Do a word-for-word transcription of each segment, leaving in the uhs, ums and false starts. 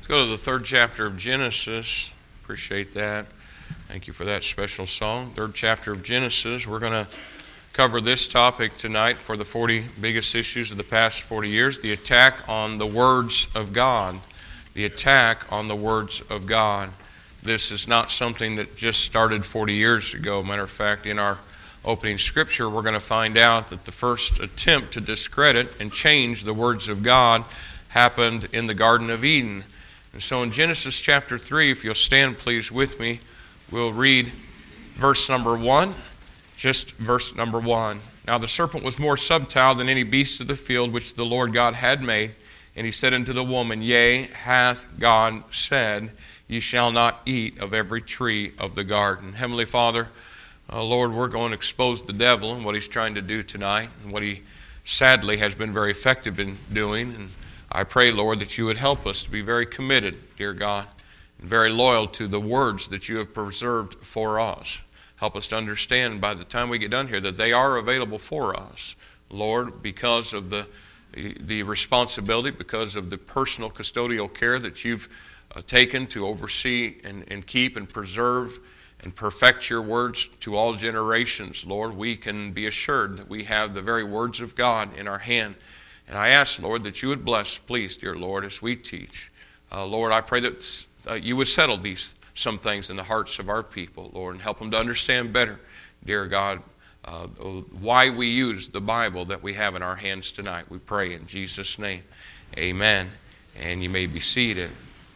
Let's go to the third chapter of Genesis. Appreciate that. Thank you for that special song. Third chapter of Genesis. We're going to cover this topic tonight for the forty biggest issues of the past forty years. The attack on the words of God. The attack on the words of God. This is not something that just started forty years ago. Matter of fact, in our opening scripture, we're going to find out that the first attempt to discredit and change the words of God happened in the Garden of Eden. And so in Genesis chapter three, if you'll stand please with me, we'll read verse number one, just verse number one. Now the serpent was more subtile than any beast of the field which the Lord God had made. And he said unto the woman, Yea, hath God said, Ye shall not eat of every tree of the garden. Heavenly Father, uh, Lord, we're going to expose the devil and what he's trying to do tonight, and what he sadly has been very effective in doing. And I pray, Lord, that you would help us to be very committed, dear God, and very loyal to the words that you have preserved for us. Help us to understand by the time we get done here that they are available for us, Lord, because of the, the responsibility, because of the personal custodial care that you've uh, taken to oversee and, and keep and preserve and perfect your words to all generations. Lord, we can be assured that we have the very words of God in our hand. And I ask, Lord, that you would bless, please, dear Lord, as we teach. Uh, Lord, I pray that uh, you would settle these some things in the hearts of our people, Lord, and help them to understand better, dear God, uh, why we use the Bible that we have in our hands tonight. We pray in Jesus' name. Amen. And you may be seated.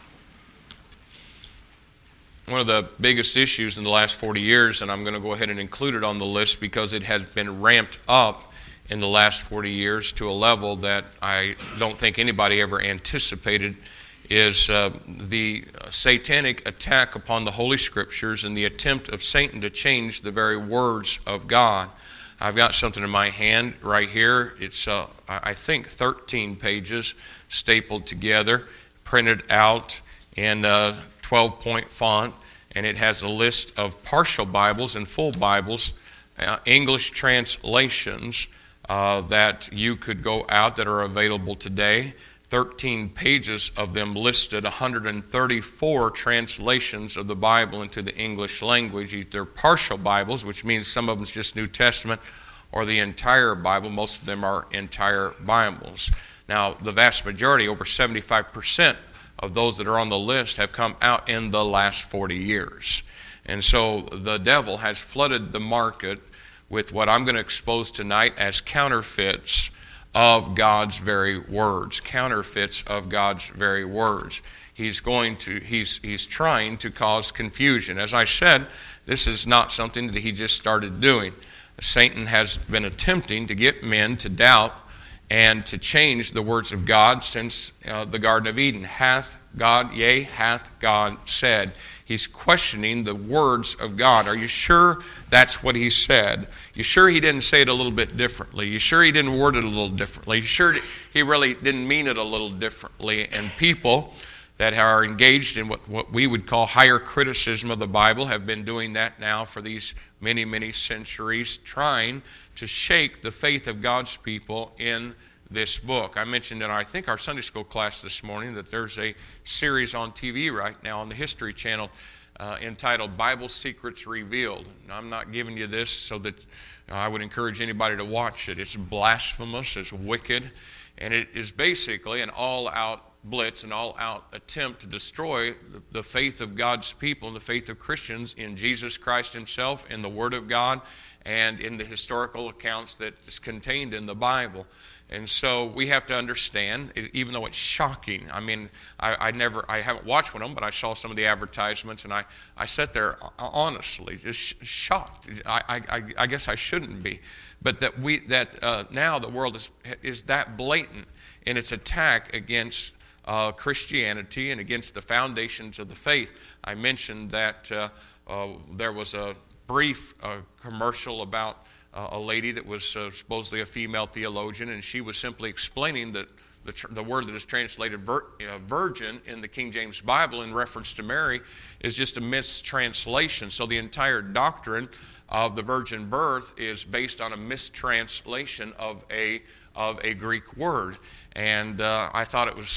One of the biggest issues in the last forty years, and I'm going to go ahead and include it on the list because it has been ramped up in the last forty years to a level that I don't think anybody ever anticipated, is uh, the satanic attack upon the Holy Scriptures and the attempt of Satan to change the very words of God. I've got something in my hand right here. It's, uh, I think, thirteen pages stapled together, printed out in uh, twelve-point font, and it has a list of partial Bibles and full Bibles, uh, English translations, Uh, that you could go out that are available today. thirteen pages of them listed, one hundred thirty-four translations of the Bible into the English language, either partial Bibles, which means some of them is just New Testament, or the entire Bible. Most of them are entire Bibles. Now, the vast majority, over seventy-five percent of those that are on the list have come out in the last forty years. And so the devil has flooded the market with what I'm going to expose tonight as counterfeits of God's very words. Counterfeits of God's very words. He's going to, he's, he's trying to cause confusion. As I said, this is not something that he just started doing. Satan has been attempting to get men to doubt and to change the words of God since uh, the Garden of Eden. Hath God, yea, hath God said. He's questioning the words of God. Are you sure that's what he said? You sure he didn't say it a little bit differently? You sure he didn't word it a little differently? You sure he really didn't mean it a little differently? And people that are engaged in what, what we would call higher criticism of the Bible have been doing that now for these many, many centuries, trying to shake the faith of God's people in this book. I mentioned in, I think, our Sunday school class this morning that there's a series on T V right now on the History Channel uh, entitled Bible Secrets Revealed. And I'm not giving you this so that uh, I would encourage anybody to watch it. It's blasphemous, it's wicked, and it is basically an all-out blitz, an all-out attempt to destroy the, the faith of God's people and the faith of Christians in Jesus Christ himself, in the Word of God, and in the historical accounts that is contained in the Bible. And so we have to understand, even though it's shocking. I mean, I, I never, I haven't watched one of them, but I saw some of the advertisements, and I, I sat there honestly just shocked. I, I, I guess I shouldn't be, but that we, that uh, now the world is is that blatant in its attack against uh, Christianity and against the foundations of the faith. I mentioned that uh, uh, there was a brief uh, commercial about Uh, a lady that was uh, supposedly a female theologian, and she was simply explaining that the, tr- the word that is translated vir- uh, virgin in the King James Bible in reference to Mary is just a mistranslation. So the entire doctrine of the virgin birth is based on a mistranslation of a of a Greek word. And uh, I thought it was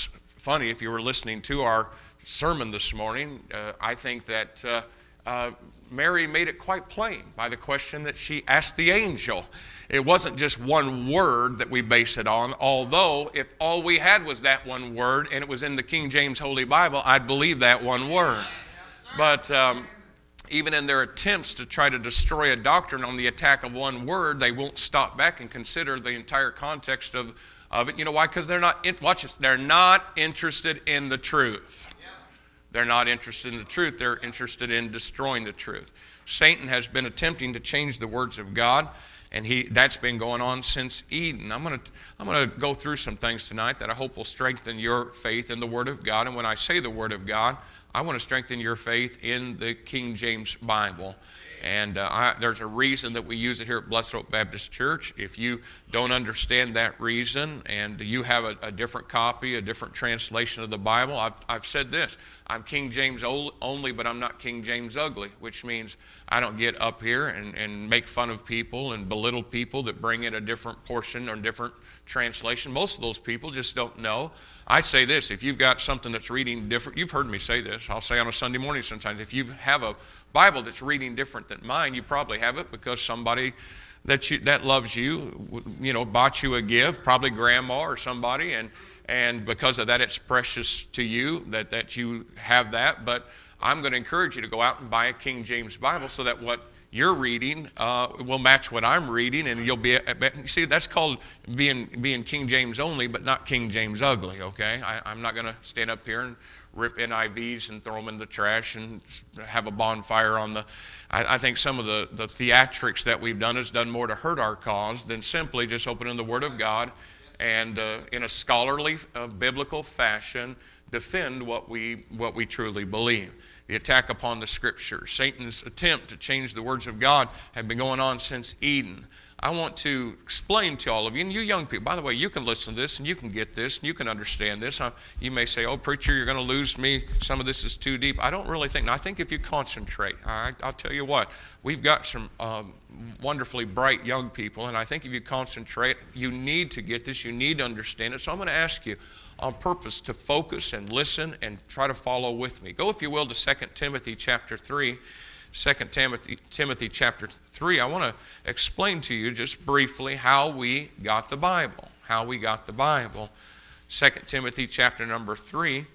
funny if you were listening to our sermon this morning. Uh, I think that uh, uh, Mary made it quite plain by the question that she asked the angel. It wasn't just one word that we base it on, although if all we had was that one word and it was in the King James Holy Bible, I'd believe that one word. But um, even in their attempts to try to destroy a doctrine on the attack of one word, they won't stop back and consider the entire context of, of it. You know why? Because they're not, in, watch this, they're not interested in the truth. They're not interested in the truth. They're interested in destroying the truth. Satan has been attempting to change the words of God, and he that's been going on since Eden. I'm going to I'm going to go through some things tonight that I hope will strengthen your faith in the Word of God. And when I say the Word of God, I want to strengthen your faith in the King James Bible. And uh, I, there's a reason that we use it here at Blessed Hope Baptist Church. If you don't understand that reason and you have a, a different copy, a different translation of the Bible, I've, I've said this. I'm King James only, but I'm not King James ugly, which means I don't get up here and, and make fun of people and belittle people that bring in a different portion or different translation. Most of those people just don't know. I say this, if you've got something that's reading different, you've heard me say this, I'll say on a Sunday morning sometimes, if you have a Bible that's reading different than mine, you probably have it because somebody that you that loves you, you know, bought you a gift, probably grandma or somebody, and and because of that it's precious to you that, that you have that. But I'm going to encourage you to go out and buy a King James Bible so that what you're reading uh, will match what I'm reading, and you'll be, see, that's called being being King James only, but not King James ugly, okay? I, I'm not going to stand up here and rip N I Vs and throw them in the trash and have a bonfire on the, I, I think some of the, the theatrics that we've done has done more to hurt our cause than simply just opening the Word of God and uh, in a scholarly, uh, biblical fashion, defend what we what we truly believe. The attack upon the Scriptures, Satan's attempt to change the words of God have been going on since Eden. I want to explain to all of you, and you young people, by the way, you can listen to this and you can get this and you can understand this. You may say, oh, preacher, you're going to lose me. Some of this is too deep. I don't really think. Now, I think if you concentrate, all right, I'll tell you what, we've got some um, wonderfully bright young people, and I think if you concentrate, you need to get this, you need to understand it. So I'm going to ask you on purpose to focus and listen and try to follow with me. Go, if you will, to Second Timothy chapter three. Second Timothy, Timothy chapter three. I want to explain to you just briefly how we got the Bible. How we got the Bible. Second Timothy chapter number three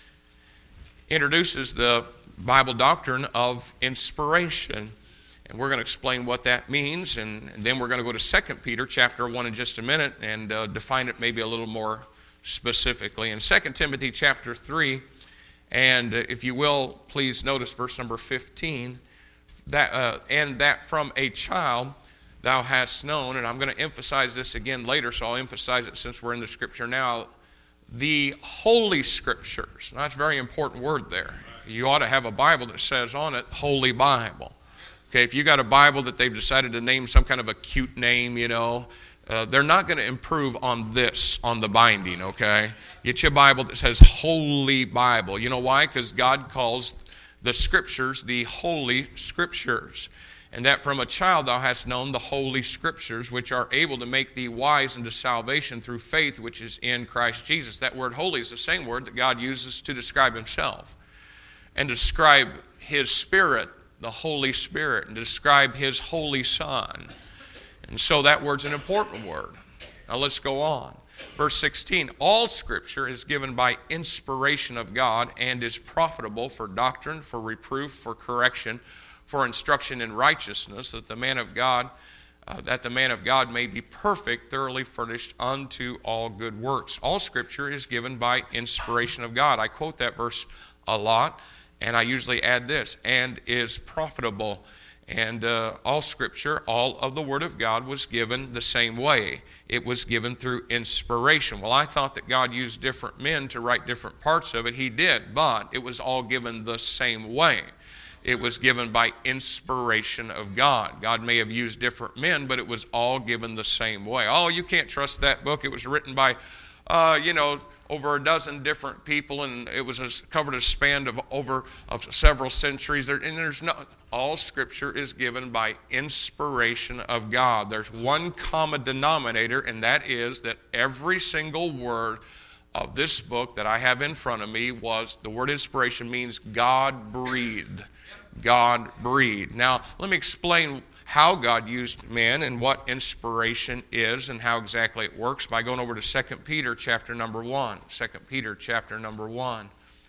introduces the Bible doctrine of inspiration. And we're going to explain what that means. And, and then we're going to go to Second Peter chapter one in just a minute and uh, define it maybe a little more specifically. In Second Timothy chapter three, and uh, if you will, please notice verse number fifteen. That uh, and that from a child thou hast known, and I'm going to emphasize this again later, so I'll emphasize it since we're in the Scripture now, the Holy Scriptures. Now, that's a very important word there. You ought to have a Bible that says on it, Holy Bible. Okay, if you got a Bible that they've decided to name some kind of a cute name, you know, uh, they're not going to improve on this, on the binding, okay? Get you a Bible that says Holy Bible. You know why? Because God calls the Scriptures, the Holy Scriptures. And that from a child thou hast known the Holy Scriptures, which are able to make thee wise unto salvation through faith, which is in Christ Jesus. That word holy is the same word that God uses to describe himself. And to describe his Spirit, the Holy Spirit, and to describe his Holy Son. And so that word's an important word. Now let's go on. Verse sixteen, all Scripture is given by inspiration of God and is profitable for doctrine, for reproof, for correction, for instruction in righteousness, that the man of God, uh, that the man of God may be perfect, thoroughly furnished unto all good works. All Scripture is given by inspiration of God. I quote that verse a lot, and I usually add this, and is profitable. And uh, all Scripture, all of the Word of God was given the same way. It was given through inspiration. Well, I thought that God used different men to write different parts of it. He did, but it was all given the same way. It was given by inspiration of God. God may have used different men, but it was all given the same way. Oh, you can't trust that book. It was written by, uh, you know, over a dozen different people, and it was a, covered a span of over of several centuries. There, and there's no, all Scripture is given by inspiration of God. There's one common denominator, and that is that every single word of this book that I have in front of me was, the word inspiration means God breathed. God breathed. Now, let me explain how God used men and what inspiration is and how exactly it works by going over to Second Peter chapter number one. Second Peter chapter number one.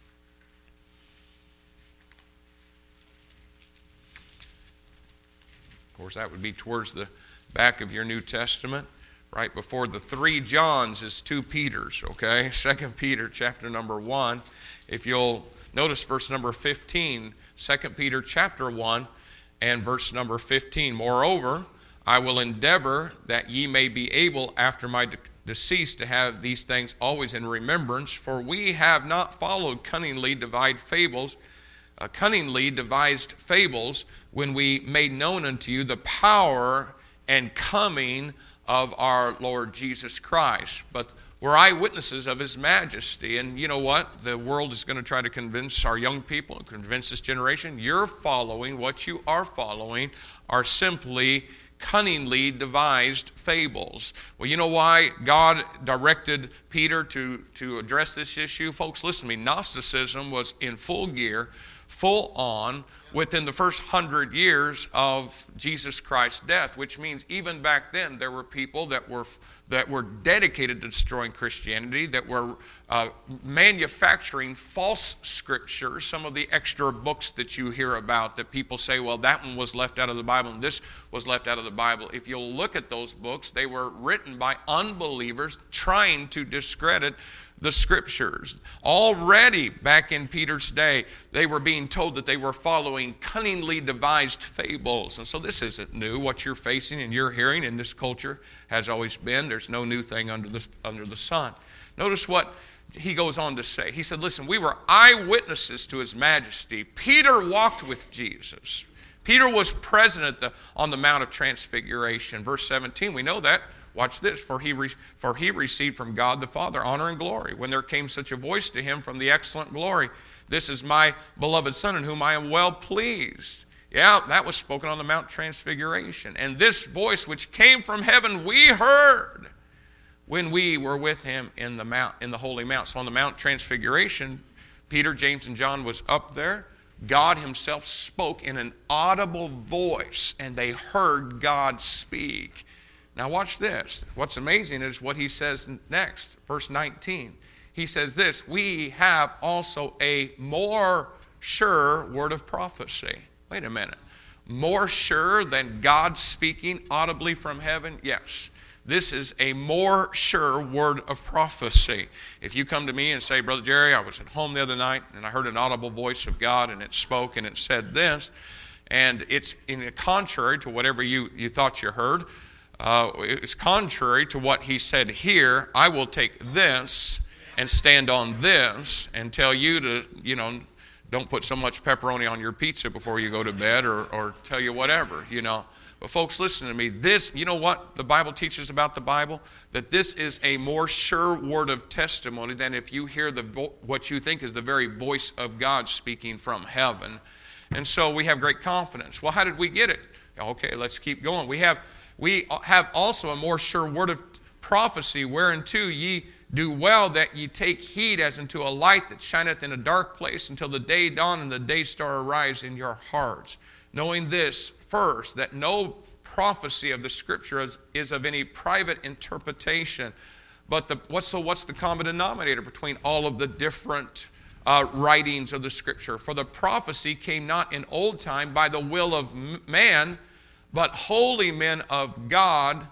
Of course, that would be towards the back of your New Testament. Right before the three Johns is two Peters, okay? Second Peter chapter number one. If you'll notice verse number fifteen, Second Peter chapter one and verse number fifteen. Moreover, I will endeavor that ye may be able after my de- decease to have these things always in remembrance, for we have not followed cunningly devised fables, uh, cunningly devised fables when we made known unto you the power and coming of our Lord Jesus Christ. But we're eyewitnesses of his majesty. And you know what? The world is going to try to convince our young people, convince this generation, you're following, what you are following are simply cunningly devised fables. Well, you know why God directed Peter to, to address this issue? Folks, listen to me. Gnosticism was in full gear, full on, within the first hundred years of Jesus Christ's death, which means even back then there were people that were that were dedicated to destroying Christianity, that were uh, manufacturing false scriptures, some of the extra books that you hear about that people say, well, that one was left out of the Bible and this was left out of the Bible. If you'll look at those books, they were written by unbelievers trying to discredit the scriptures. Already back in Peter's day, they were being told that they were following cunningly devised fables. And so this isn't new. What you're facing and you're hearing in this culture has always been. There's no new thing under the, under the sun. Notice what he goes on to say. He said, listen, we were eyewitnesses to his majesty. Peter walked with Jesus. Peter was present at the, on the Mount of Transfiguration. Verse seventeen, we know that. Watch this. For he, re, for he received from God the Father honor and glory, when there came such a voice to him from the excellent glory, this is my beloved Son in whom I am well pleased. Yeah, that was spoken on the Mount Transfiguration. And this voice which came from heaven we heard when we were with him in the mount, in the holy mount. So on the Mount Transfiguration, Peter, James, and John was up there. God himself spoke in an audible voice, and they heard God speak. Now watch this. What's amazing is what he says next, verse nineteen. He says this, we have also a more sure word of prophecy. Wait a minute. More sure than God speaking audibly from heaven? Yes. This is a more sure word of prophecy. If you come to me and say, Brother Jerry, I was at home the other night and I heard an audible voice of God and it spoke and it said this, and it's in the contrary to whatever you, you thought you heard, Uh, it's contrary to what he said here, I will take this and stand on this and tell you to, you know, don't put so much pepperoni on your pizza before you go to bed, or, or tell you whatever, you know. But folks, listen to me. This, you know what the Bible teaches about the Bible? That this is a more sure word of testimony than if you hear the vo- what you think is the very voice of God speaking from heaven. And so we have great confidence. Well, how did we get it? Okay, let's keep going. We have We have also a more sure word of prophecy, whereunto ye do well that ye take heed as unto a light that shineth in a dark place until the day dawn and the day star arise in your hearts. Knowing this first, that no prophecy of the Scripture is, is of any private interpretation. But the, what's, so what's the common denominator between all of the different uh, writings of the Scripture? For the prophecy came not in old time by the will of man, but holy men of God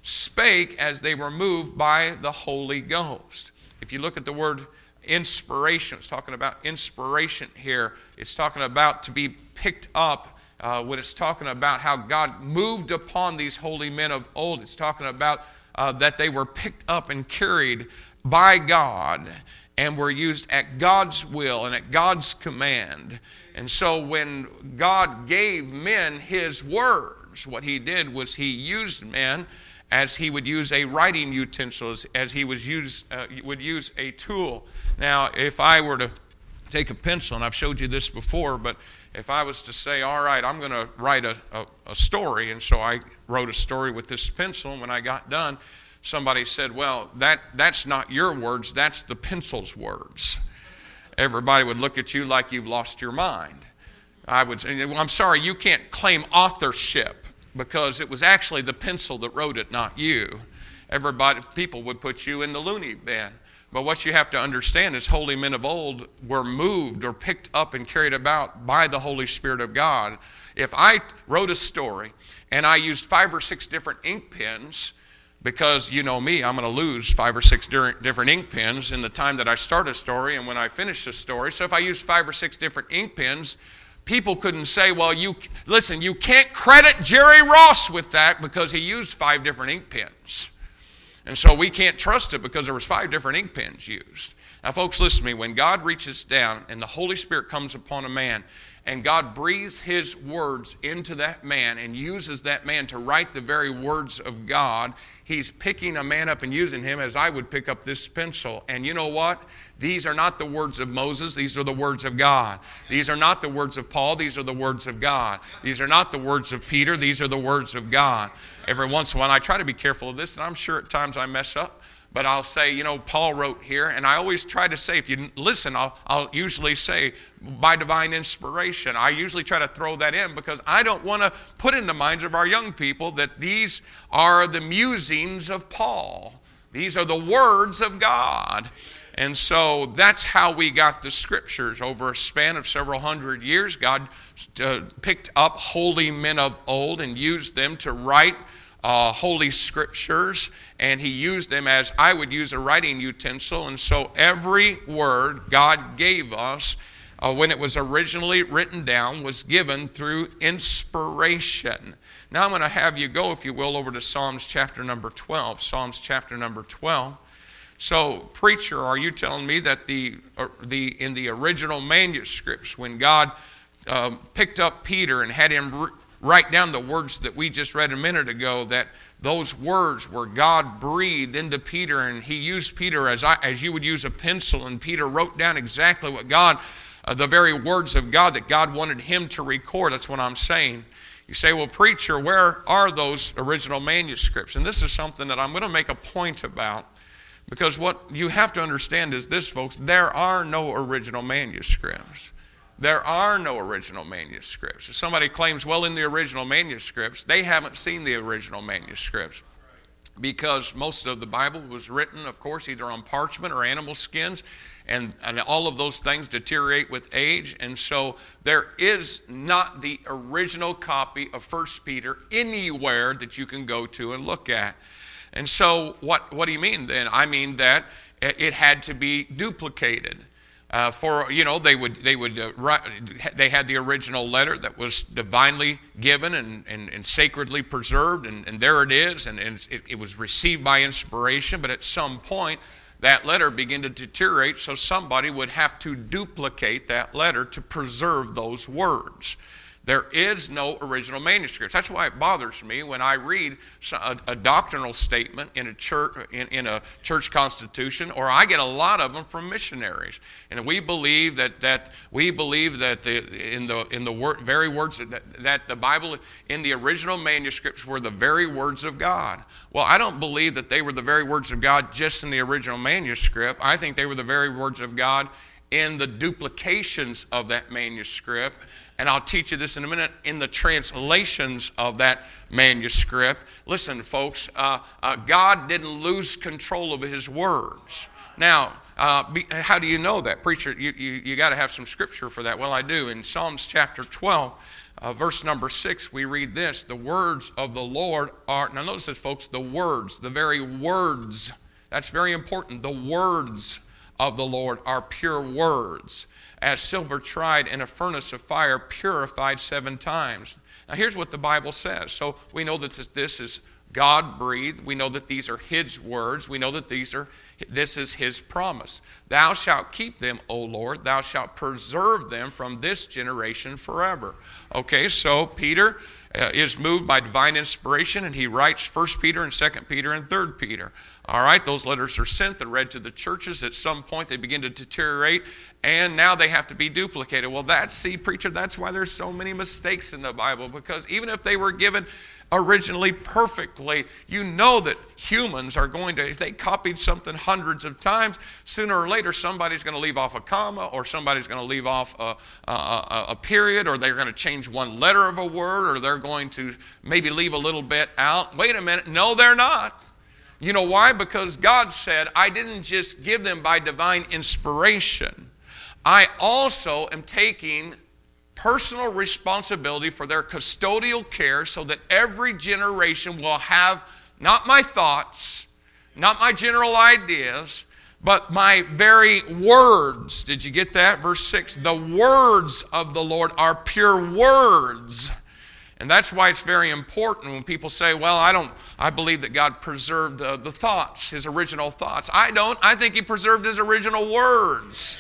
spake as they were moved by the Holy Ghost. If you look at the word inspiration, it's talking about inspiration here. It's talking about to be picked up. Uh, when it's talking about how God moved upon these holy men of old, it's talking about uh, that they were picked up and carried by God and were used at God's will and at God's command. And so when God gave men his word, what he did was he used men as he would use a writing utensil, as, as he was use, uh, would use a tool. Now, if I were to take a pencil, and I've showed you this before, but if I was to say, all right, I'm going to write a, a, a story, and so I wrote a story with this pencil, and when I got done, somebody said, well, that, that's not your words, that's the pencil's words. Everybody would look at you like you've lost your mind. I would say, well, I'm sorry, you can't claim authorship because it was actually the pencil that wrote it, not you. Everybody, people would put you in the loony bin. But what you have to understand is holy men of old were moved or picked up and carried about by the Holy Spirit of God. If I wrote a story and I used five or six different ink pens, because you know me, I'm going to lose five or six different ink pens in the time that I start a story and when I finish a story. So if I used five or six different ink pens, people couldn't say, well, you listen, you can't credit Jerry Ross with that because he used five different ink pens. And so we can't trust it because there was five different ink pens used. Now, folks, listen to me. When God reaches down and the Holy Spirit comes upon a man and God breathes his words into that man and uses that man to write the very words of God, he's picking a man up and using him as I would pick up this pencil. And you know what? These are not the words of Moses. These are the words of God. These are not the words of Paul. These are the words of God. These are not the words of Peter. These are the words of God. Every once in a while, I try to be careful of this, and I'm sure at times I mess up. But I'll say, you know, Paul wrote here, and I always try to say, if you listen, I'll, I'll usually say, by divine inspiration. I usually try to throw that in because I don't want to put in the minds of our young people that these are the musings of Paul. These are the words of God. And so that's how we got the scriptures. Over a span of several hundred years, God uh, picked up holy men of old and used them to write Uh, holy scriptures, and he used them as I would use a writing utensil. And so every word God gave us uh, when it was originally written down was given through inspiration. Now I'm going to have you go, if you will, over to Psalms chapter number twelve. Psalms chapter number twelve. So, preacher, are you telling me that the uh, the in the original manuscripts, when God uh, picked up Peter and had him re- write down the words that we just read a minute ago, that those words were God breathed into Peter, and he used Peter as I, as you would use a pencil, and Peter wrote down exactly what God, uh, the very words of God that God wanted him to record. That's what I'm saying. You say, well, preacher, where are those original manuscripts? And this is something that I'm going to make a point about, because what you have to understand is this, folks, there are no original manuscripts. There are no original manuscripts. If somebody claims, well, in the original manuscripts, they haven't seen the original manuscripts, because most of the Bible was written, of course, either on parchment or animal skins, and, and all of those things deteriorate with age. And so there is not the original copy of First Peter anywhere that you can go to and look at. And so what, what do you mean then? I mean that it had to be duplicated. Uh, for, you know, they would, they would, uh, write, they had the original letter that was divinely given and, and, and sacredly preserved, and, and there it is, and, and it, it was received by inspiration, but at some point that letter began to deteriorate, so somebody would have to duplicate that letter to preserve those words. There is no original manuscripts. That's why it bothers me when I read a, a doctrinal statement in a church in, in a church constitution, or I get a lot of them from missionaries. And we believe that that we believe that the in the in the word, very words that, that the Bible in the original manuscripts were the very words of God. Well, I don't believe that they were the very words of God just in the original manuscript. I think they were the very words of God in the duplications of that manuscript. And I'll teach you this in a minute, in the translations of that manuscript. Listen, folks, uh, uh, God didn't lose control of his words. Now, uh, be, how do you know that? Preacher, you, you, you got to have some scripture for that. Well, I do. In Psalms chapter twelve, uh, verse number six, we read this: the words of the Lord are, now notice this, folks, the words, the very words, that's very important. The words of the Lord are pure words, as silver tried in a furnace of fire, purified seven times. Now here's what the Bible says. So we know that this is God-breathed. We know that these are his words. We know that these are this is his promise. Thou shalt keep them, O Lord. Thou shalt preserve them from this generation forever. Okay, so Peter uh, is moved by divine inspiration, and he writes First Peter and Second Peter and Third Peter. All right, those letters are sent. They're read to the churches. At some point, they begin to deteriorate, and now they have to be duplicated. Well, that's, see, preacher, that's why there's so many mistakes in the Bible, because even if they were given originally perfectly. You know that humans are going to, if they copied something hundreds of times, sooner or later somebody's going to leave off a comma, or somebody's going to leave off a, a, a, a period, or they're going to change one letter of a word, or they're going to maybe leave a little bit out. Wait a minute, no, they're not. You know why? Because God said, I didn't just give them by divine inspiration. I also am taking personal responsibility for their custodial care so that every generation will have not my thoughts, not my general ideas, but my very words. Did you get that? Verse six, the words of the Lord are pure words. And that's why it's very important when people say, well, I don't, I believe that God preserved uh, the thoughts, his original thoughts. I don't. I think he preserved his original words.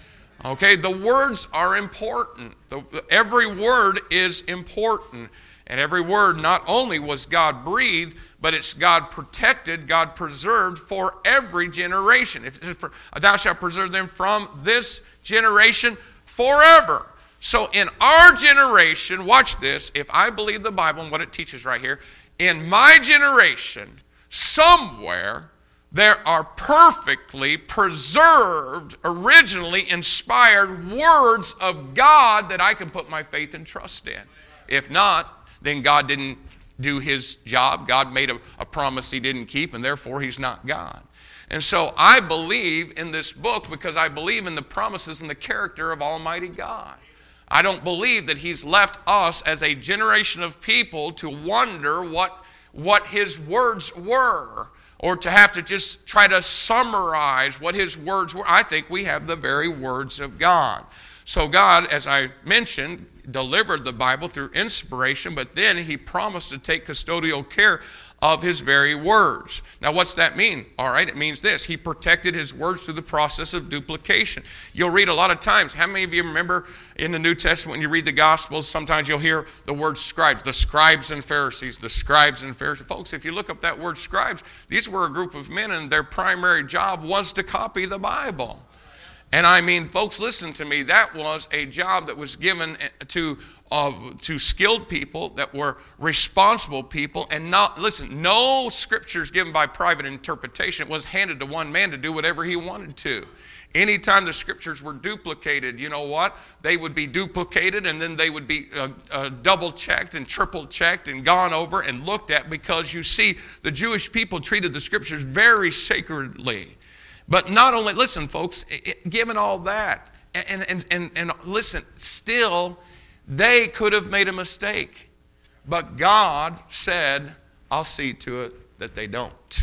Okay, the words are important. The, every word is important. And every word not only was God breathed, but it's God protected, God preserved for every generation. If, if thou shalt preserve them from this generation forever. So in our generation, watch this, if I believe the Bible and what it teaches right here, in my generation, somewhere, there are perfectly preserved, originally inspired words of God that I can put my faith and trust in. If not, then God didn't do his job. God made a, a promise he didn't keep, and therefore he's not God. And so I believe in this book because I believe in the promises and the character of Almighty God. I don't believe that he's left us as a generation of people to wonder what, what his words were, or to have to just try to summarize what his words were. I think we have the very words of God. So God, as I mentioned, delivered the Bible through inspiration, but then he promised to take custodial care of his very words. Now, what's that mean? All right, it means this. He protected his words through the process of duplication. You'll read a lot of times. How many of you remember in the New Testament when you read the Gospels, sometimes you'll hear the word scribes, the scribes and Pharisees, the scribes and Pharisees. Folks, if you look up that word scribes, these were a group of men, and their primary job was to copy the Bible. And I mean, folks, listen to me. That was a job that was given to uh, to skilled people that were responsible people. And not, listen, no scriptures given by private interpretation. It was handed to one man to do whatever he wanted to. Anytime the scriptures were duplicated, you know what? They would be duplicated, and then they would be uh, uh, double-checked and triple-checked and gone over and looked at, because you see, the Jewish people treated the scriptures very sacredly. But not only, listen, folks, it, given all that, and, and, and, and listen, still, they could have made a mistake. But God said, I'll see to it that they don't.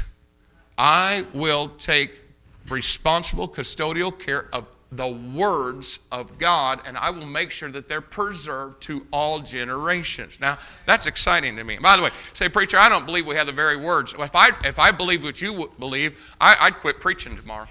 I will take responsible custodial care of the words of God, and I will make sure that they're preserved to all generations. Now, that's exciting to me. By the way, say, preacher, I don't believe we have the very words. If I if I believe what you believe, I, I'd quit preaching tomorrow.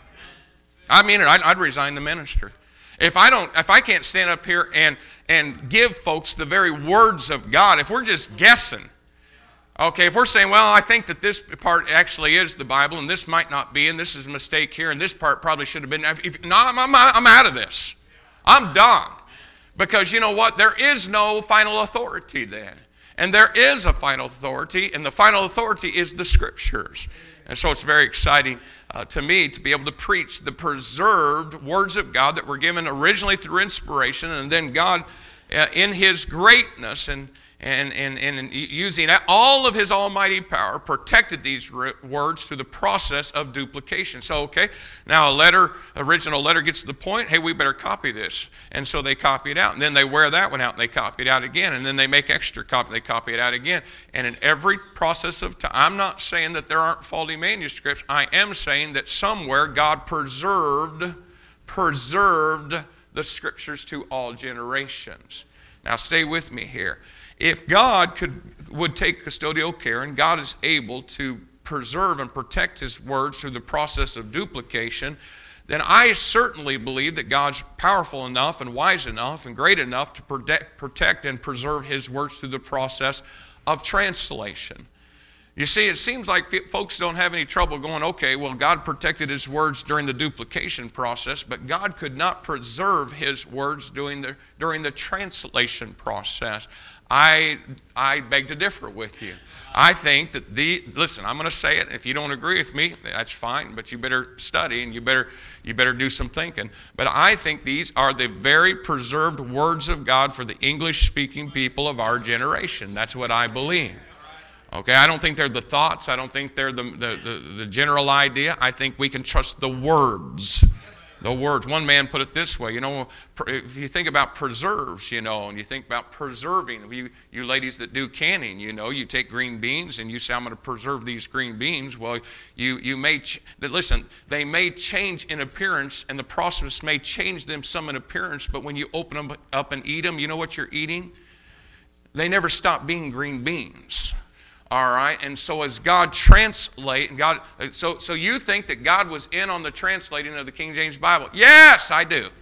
I mean it. I'd, I'd resign the ministry. If I don't, if I can't stand up here and and give folks the very words of God, if we're just guessing. Okay, if we're saying, well, I think that this part actually is the Bible, and this might not be, and this is a mistake here, and this part probably should have been. If, if, no, I'm, I'm, I'm out of this. I'm done. Because you know what? There is no final authority then. And there is a final authority, and the final authority is the Scriptures. And so it's very exciting uh, to me to be able to preach the preserved words of God that were given originally through inspiration, and then God, uh, in his greatness and And, and, and using all of his almighty power, protected these words through the process of duplication. So, okay, now a letter, original letter gets to the point, hey, we better copy this. And so they copy it out. And then they wear that one out and they copy it out again. And then they make extra copy, they copy it out again. And in every process of time, I'm not saying that there aren't faulty manuscripts. I am saying that somewhere God preserved, preserved the scriptures to all generations. Now stay with me here. If God could would take custodial care, and God is able to preserve and protect his words through the process of duplication, then I certainly believe that God's powerful enough and wise enough and great enough to protect, protect and preserve his words through the process of translation. You see, it seems like folks don't have any trouble going, okay, well, God protected his words during the duplication process, but God could not preserve his words during the, during the translation process. I, I beg to differ with you. I think that the, listen, I'm going to say it. If you don't agree with me, that's fine, but you better study and you better, you better do some thinking. But I think these are the very preserved words of God for the English-speaking people of our generation. That's what I believe. Okay, I don't think they're the thoughts. I don't think they're the, the, the, the general idea. I think we can trust the words. The words. One man put it this way, you know, if you think about preserves, you know, and you think about preserving, you, you ladies that do canning, you know, you take green beans and you say, I'm going to preserve these green beans. Well, you, you may, ch- listen, they may change in appearance and the process may change them some in appearance, but when you open them up and eat them, you know what you're eating? They never stop being green beans. All right, and so as God translate, God, so so you think that God was in on the translating of the King James Bible? Yes, I do.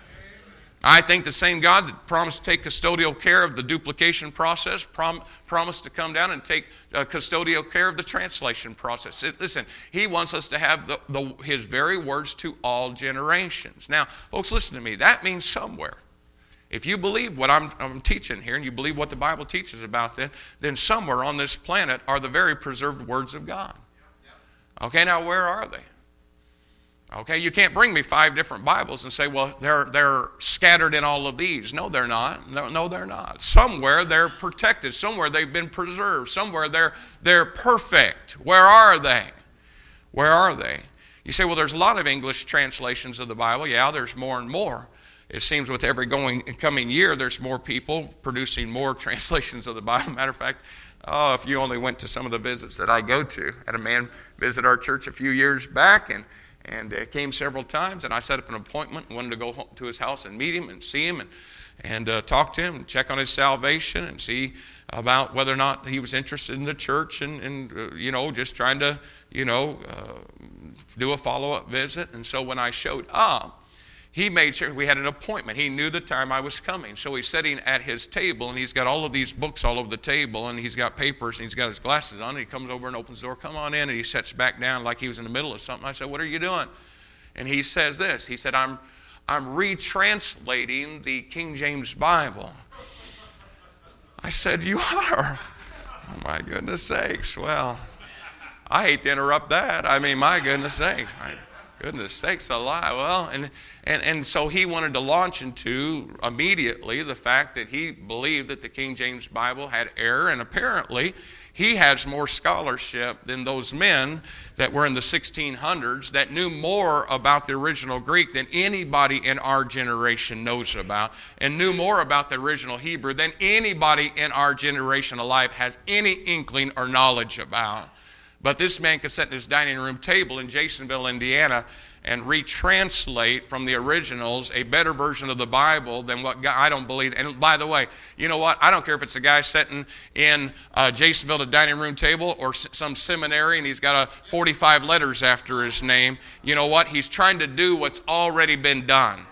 I think the same God that promised to take custodial care of the duplication process prom, promised to come down and take uh, custodial care of the translation process. It, listen, he wants us to have the, the, his very words to all generations. Now, folks, listen to me. That means somewhere. If you believe what I'm, I'm teaching here and you believe what the Bible teaches about that, then somewhere on this planet are the very preserved words of God. Okay, now where are they? Okay, you can't bring me five different Bibles and say, well, they're, they're scattered in all of these. No, they're not. No, no, they're not. Somewhere they're protected. Somewhere they've been preserved. Somewhere they're, they're perfect. Where are they? Where are they? You say, well, there's a lot of English translations of the Bible. Yeah, there's more and more. It seems with every going coming year, there's more people producing more translations of the Bible. Matter of fact, oh, if you only went to some of the visits that I go to. I had a man visit our church a few years back, and and uh, came several times, and I set up an appointment and wanted to go home to his house and meet him and see him and, and uh, talk to him and check on his salvation and see about whether or not he was interested in the church and, and uh, you know, just trying to, you know, uh, do a follow-up visit. And so when I showed up, he made sure we had an appointment. He knew the time I was coming. So he's sitting at his table, and he's got all of these books all over the table, and he's got papers, and he's got his glasses on, and he comes over and opens the door. Come on in, and he sits back down like he was in the middle of something. I said, what are you doing? And he says this. He said, I'm, I'm retranslating the King James Bible. I said, you are? Oh, my goodness sakes. Well, I hate to interrupt that. I mean, my goodness sakes. I, Goodness sakes alive. Well, and, and, and so he wanted to launch into immediately the fact that he believed that the King James Bible had error, and apparently he has more scholarship than those men that were in the sixteen hundreds that knew more about the original Greek than anybody in our generation knows about, and knew more about the original Hebrew than anybody in our generation alive has any inkling or knowledge about. But this man could sit at his dining room table in Jasonville, Indiana, and retranslate from the originals a better version of the Bible than what God, I don't believe. And by the way, you know what? I don't care if it's a guy sitting in uh, Jasonville at a dining room table or s- some seminary and he's got a forty-five letters after his name. You know what? He's trying to do what's already been done.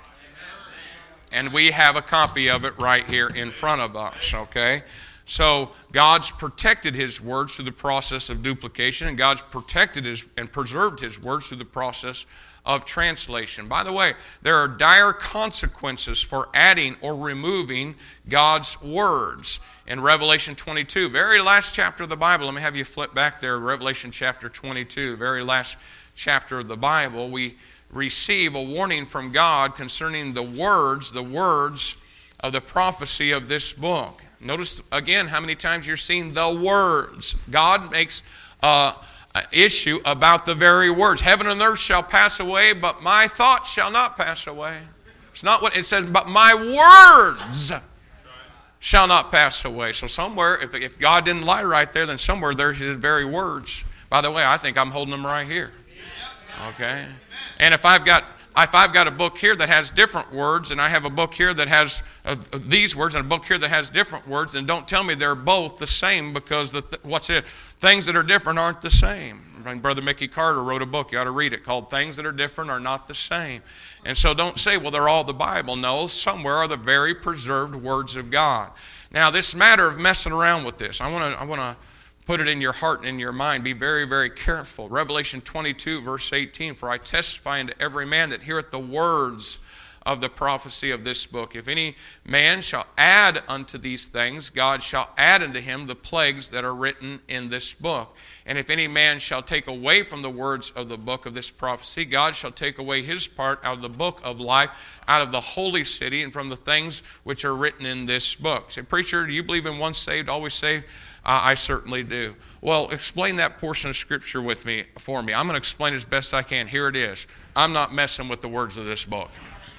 And we have a copy of it right here in front of us, okay? So God's protected his words through the process of duplication, and God's protected his and preserved his words through the process of translation. By the way, there are dire consequences for adding or removing God's words. In Revelation twenty-two, very last chapter of the Bible, let me have you flip back there, Revelation chapter twenty-two, very last chapter of the Bible, we receive a warning from God concerning the words, the words of the prophecy of this book. Notice again how many times you're seeing the words. God makes uh, an issue about the very words. Heaven and earth shall pass away, but my thoughts shall not pass away. It's not what it says, but my words shall not pass away. So somewhere, if, if God didn't lie right there, then somewhere there's his very words. By the way, I think I'm holding them right here. Okay? And if I've got... If I've got a book here that has different words, and I have a book here that has uh, these words, and a book here that has different words, then don't tell me they're both the same, because the th- what's it? Things that are different aren't the same. And Brother Mickey Carter wrote a book, you ought to read it, called Things That Are Different Are Not the Same. And so don't say, well, they're all the Bible. No, somewhere are the very preserved words of God. Now, this matter of messing around with this, I want to I want to Put it in your heart and in your mind. Be very, very careful. Revelation twenty-two, verse eighteen, for I testify unto every man that heareth the words of the prophecy of this book. If any man shall add unto these things, God shall add unto him the plagues that are written in this book. And if any man shall take away from the words of the book of this prophecy, God shall take away his part out of the book of life, out of the holy city, and from the things which are written in this book. Say, preacher, do you believe in once saved, always saved? Uh, I certainly do. Well, explain that portion of Scripture with me for me. I'm going to explain as best I can. Here it is. I'm not messing with the words of this book.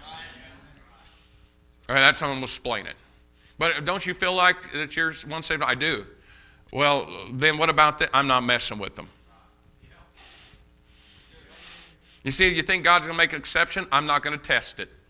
All right, that's how I'm going to explain it. But don't you feel like that you're once saved? I do. Well, then what about that? I'm not messing with them. You see, you think God's going to make an exception? I'm not going to test it.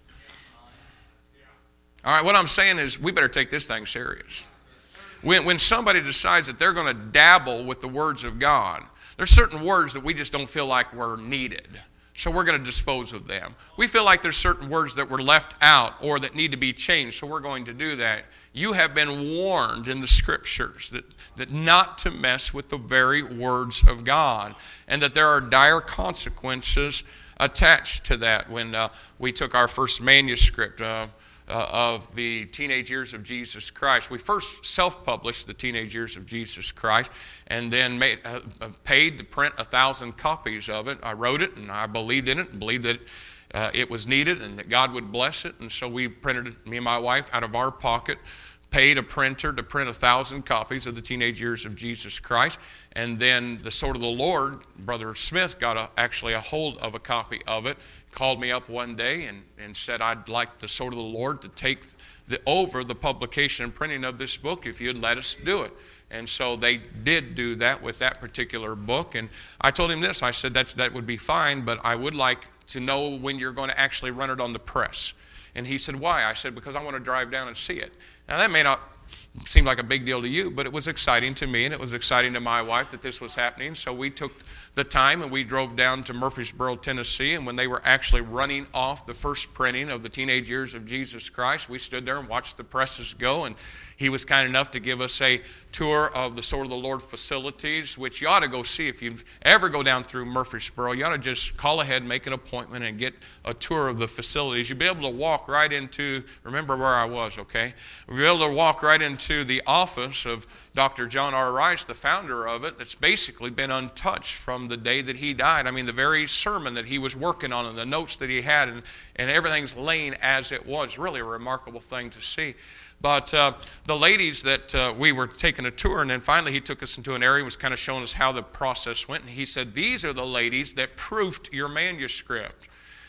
All right, what I'm saying is we better take this thing serious. When, when somebody decides that they're going to dabble with the words of God, there's certain words that we just don't feel like were needed. So we're going to dispose of them. We feel like there's certain words that were left out or that need to be changed, so we're going to do that. You have been warned in the Scriptures that, that not to mess with the very words of God, and that there are dire consequences attached to that. When uh, we took our first manuscript uh, uh, of the Teenage Years of Jesus Christ, we first self-published the Teenage Years of Jesus Christ, and then made, uh, paid to print a thousand copies of it. I wrote it, and I believed in it, and believed that uh, it was needed, and that God would bless it. And so we printed it, me and my wife, out of our pocket, paid a printer to print a thousand copies of the Teenage Years of Jesus Christ. And then the Sword of the Lord, Brother Smith, got a, actually a hold of a copy of it, called me up one day and, and said, I'd like the Sword of the Lord to take the, over the publication and printing of this book if you'd let us do it. And so they did do that with that particular book. And I told him this. I said, That's, that would be fine, but I would like to know when you're going to actually run it on the press. And he said, why? I said, because I want to drive down and see it. Now, that may not seem like a big deal to you, but it was exciting to me, and it was exciting to my wife that this was happening. So we took the time, and we drove down to Murfreesboro, Tennessee, and when they were actually running off the first printing of the Teenage Years of Jesus Christ, we stood there and watched the presses go, and he was kind enough to give us a tour of the Sword of the Lord facilities, which you ought to go see. If you ever go down through Murfreesboro, you ought to just call ahead, make an appointment, and get a tour of the facilities. You'll be able to walk right into, remember where I was, okay? You'll be able to walk right into the office of Doctor John R. Rice, the founder of it, that's basically been untouched from the day that he died. I mean, the very sermon that he was working on and the notes that he had, and, and everything's laying as it was. Really a remarkable thing to see. But uh, the ladies that uh, we were taking a tour, and then finally he took us into an area and was kind of showing us how the process went. And he said, these are the ladies that proofed your manuscript.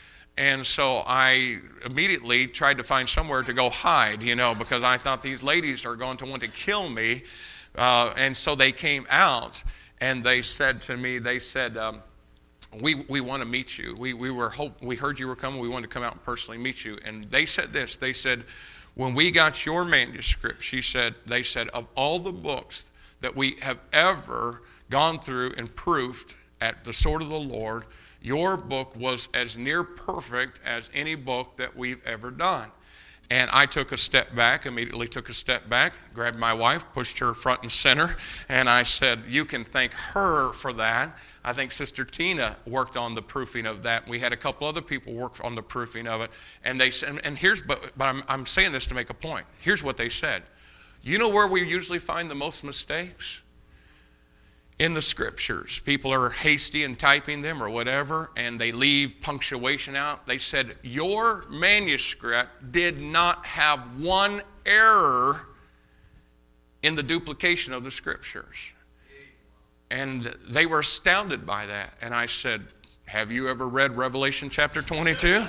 And so I immediately tried to find somewhere to go hide, you know, because I thought these ladies are going to want to kill me. Uh, and so they came out and they said to me, they said, um, we we want to meet you. We we were hope we heard you were coming. We wanted to come out and personally meet you. And they said this, they said, when we got your manuscript, she said, they said, of all the books that we have ever gone through and proofed at the Sword of the Lord, your book was as near perfect as any book that we've ever done. And I took a step back, immediately took a step back, grabbed my wife, pushed her front and center, and I said, you can thank her for that. I think Sister Tina worked on the proofing of that. We had a couple other people work on the proofing of it. And they said, and here's, but, but I'm, I'm saying this to make a point. Here's what they said. You know where we usually find the most mistakes? In the Scriptures. People are hasty in typing them or whatever, and they leave punctuation out. They said, your manuscript did not have one error in the duplication of the Scriptures. And they were astounded by that. And I said, have you ever read Revelation chapter twenty-two?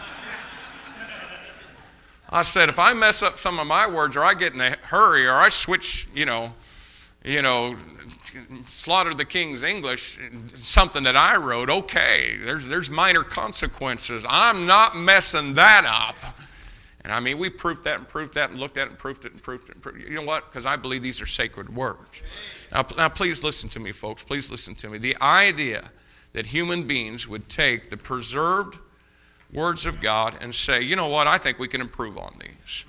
I said, if I mess up some of my words, or I get in a hurry, or I switch, you know, you know, slaughter the king's English, something that I wrote, okay, there's there's minor consequences. I'm not messing that up. And I mean, we proofed that and proofed that and looked at it and proofed it and proofed it. And proofed it. You know what? Because I believe these are sacred words. Now, now, please listen to me, folks. Please listen to me. The idea that human beings would take the preserved words of God and say, you know what, I think we can improve on these.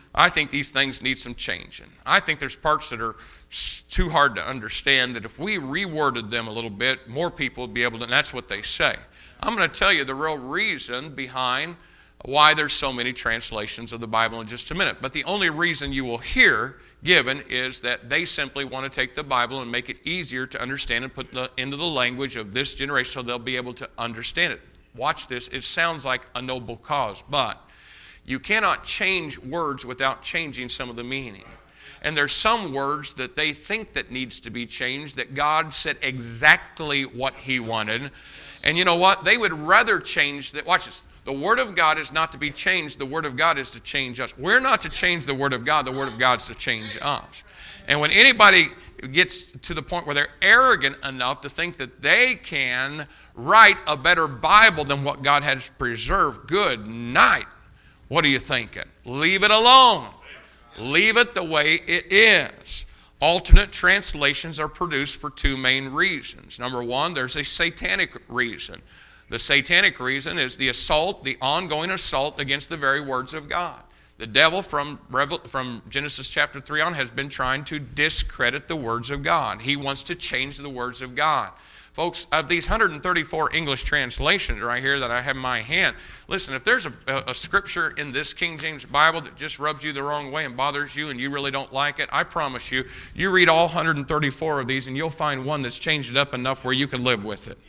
I think these things need some changing. I think there's parts that are too hard to understand that if we reworded them a little bit, more people would be able to, and that's what they say. I'm going to tell you the real reason behind why there's so many translations of the Bible in just a minute. But the only reason you will hear given is that they simply want to take the Bible and make it easier to understand and put the, into the language of this generation so they'll be able to understand it. Watch this. It sounds like a noble cause, but you cannot change words without changing some of the meaning. And there's some words that they think that needs to be changed that God said exactly what he wanted. And you know what? They would rather change that. Watch this. The Word of God is not to be changed. The Word of God is to change us. We're not to change the Word of God. The Word of God is to change us. And when anybody gets to the point where they're arrogant enough to think that they can write a better Bible than what God has preserved, good night. What are you thinking? Leave it alone. Leave it the way it is. Alternate translations are produced for two main reasons. Number one, there's a satanic reason. The satanic reason is the assault, the ongoing assault against the very words of God. The devil from, from Genesis chapter three on has been trying to discredit the words of God. He wants to change the words of God. Folks, of these one hundred thirty-four English translations right here that I have in my hand, listen, if there's a, a, a scripture in this King James Bible that just rubs you the wrong way and bothers you and you really don't like it, I promise you, you read all one hundred thirty-four of these and you'll find one that's changed it up enough where you can live with it.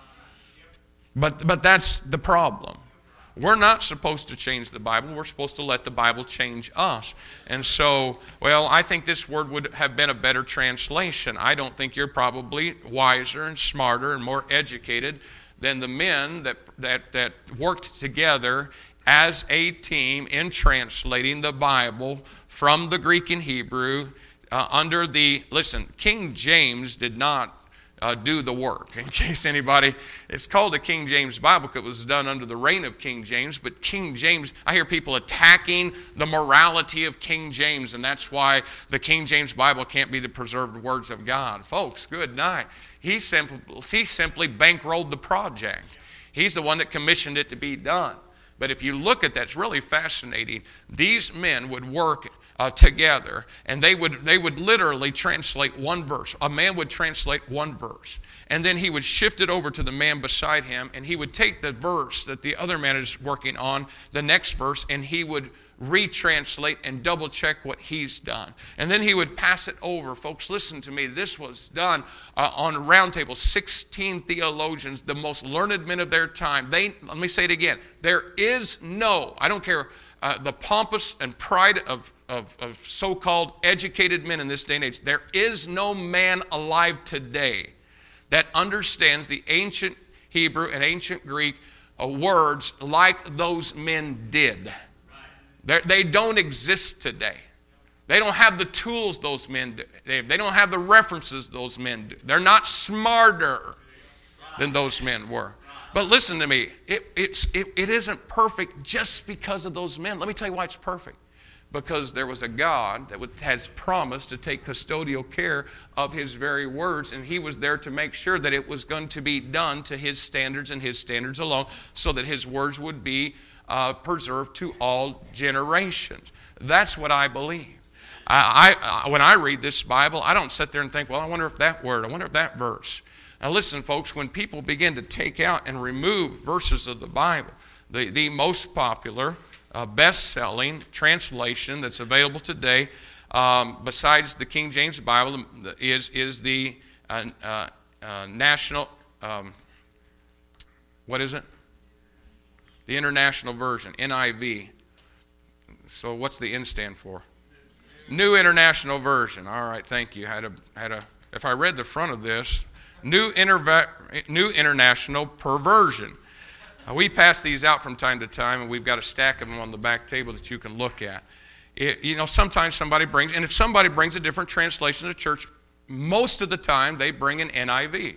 But, but that's the problem. We're not supposed to change the Bible. We're supposed to let the Bible change us. And so, well, I think this word would have been a better translation. I don't think you're probably wiser and smarter and more educated than the men that, that, that worked together as a team in translating the Bible from the Greek and Hebrew uh, under the, listen, King James did not Uh, do the work. In case anybody, it's called the King James Bible because it was done under the reign of King James, but King James, I hear people attacking the morality of King James, and that's why the King James Bible can't be the preserved words of God. Folks, good night. He simply, he simply bankrolled the project. He's the one that commissioned it to be done. But if you look at that, it's really fascinating. These men would work Uh, together, and they would they would literally translate one verse. A man would translate one verse, and then he would shift it over to the man beside him, and he would take the verse that the other man is working on, the next verse, and he would retranslate and double check what he's done. And then he would pass it over. Folks, listen to me. This was done uh, on a round table. sixteen theologians, the most learned men of their time. They, let me say it again. There is no, I don't care, uh, the pompous and pride of Of, of so-called educated men in this day and age, there is no man alive today that understands the ancient Hebrew and ancient Greek uh, words like those men did. They're, they don't exist today. They don't have the tools those men do. They, they don't have the references those men do. They're not smarter than those men were. But listen to me, it, it's, it, it isn't perfect just because of those men. Let me tell you why it's perfect. Because there was a God that has promised to take custodial care of his very words, and he was there to make sure that it was going to be done to his standards and his standards alone, so that his words would be uh, preserved to all generations. That's what I believe. I, I, when I read this Bible, I don't sit there and think, well, I wonder if that word, I wonder if that verse. Now listen, folks, when people begin to take out and remove verses of the Bible, the, the most popular Uh, best-selling translation that's available today, um, besides the King James Bible, is is the uh, uh, uh, national. Um, what is it? The International Version, N I V. So what's the N stand for? New International Version. All right, thank you. Had a had a. If I read the front of this, New Interva- New International Perversion. We pass these out from time to time, and we've got a stack of them on the back table that you can look at. It, you know, sometimes somebody brings, and if somebody brings a different translation to church, most of the time they bring an N I V.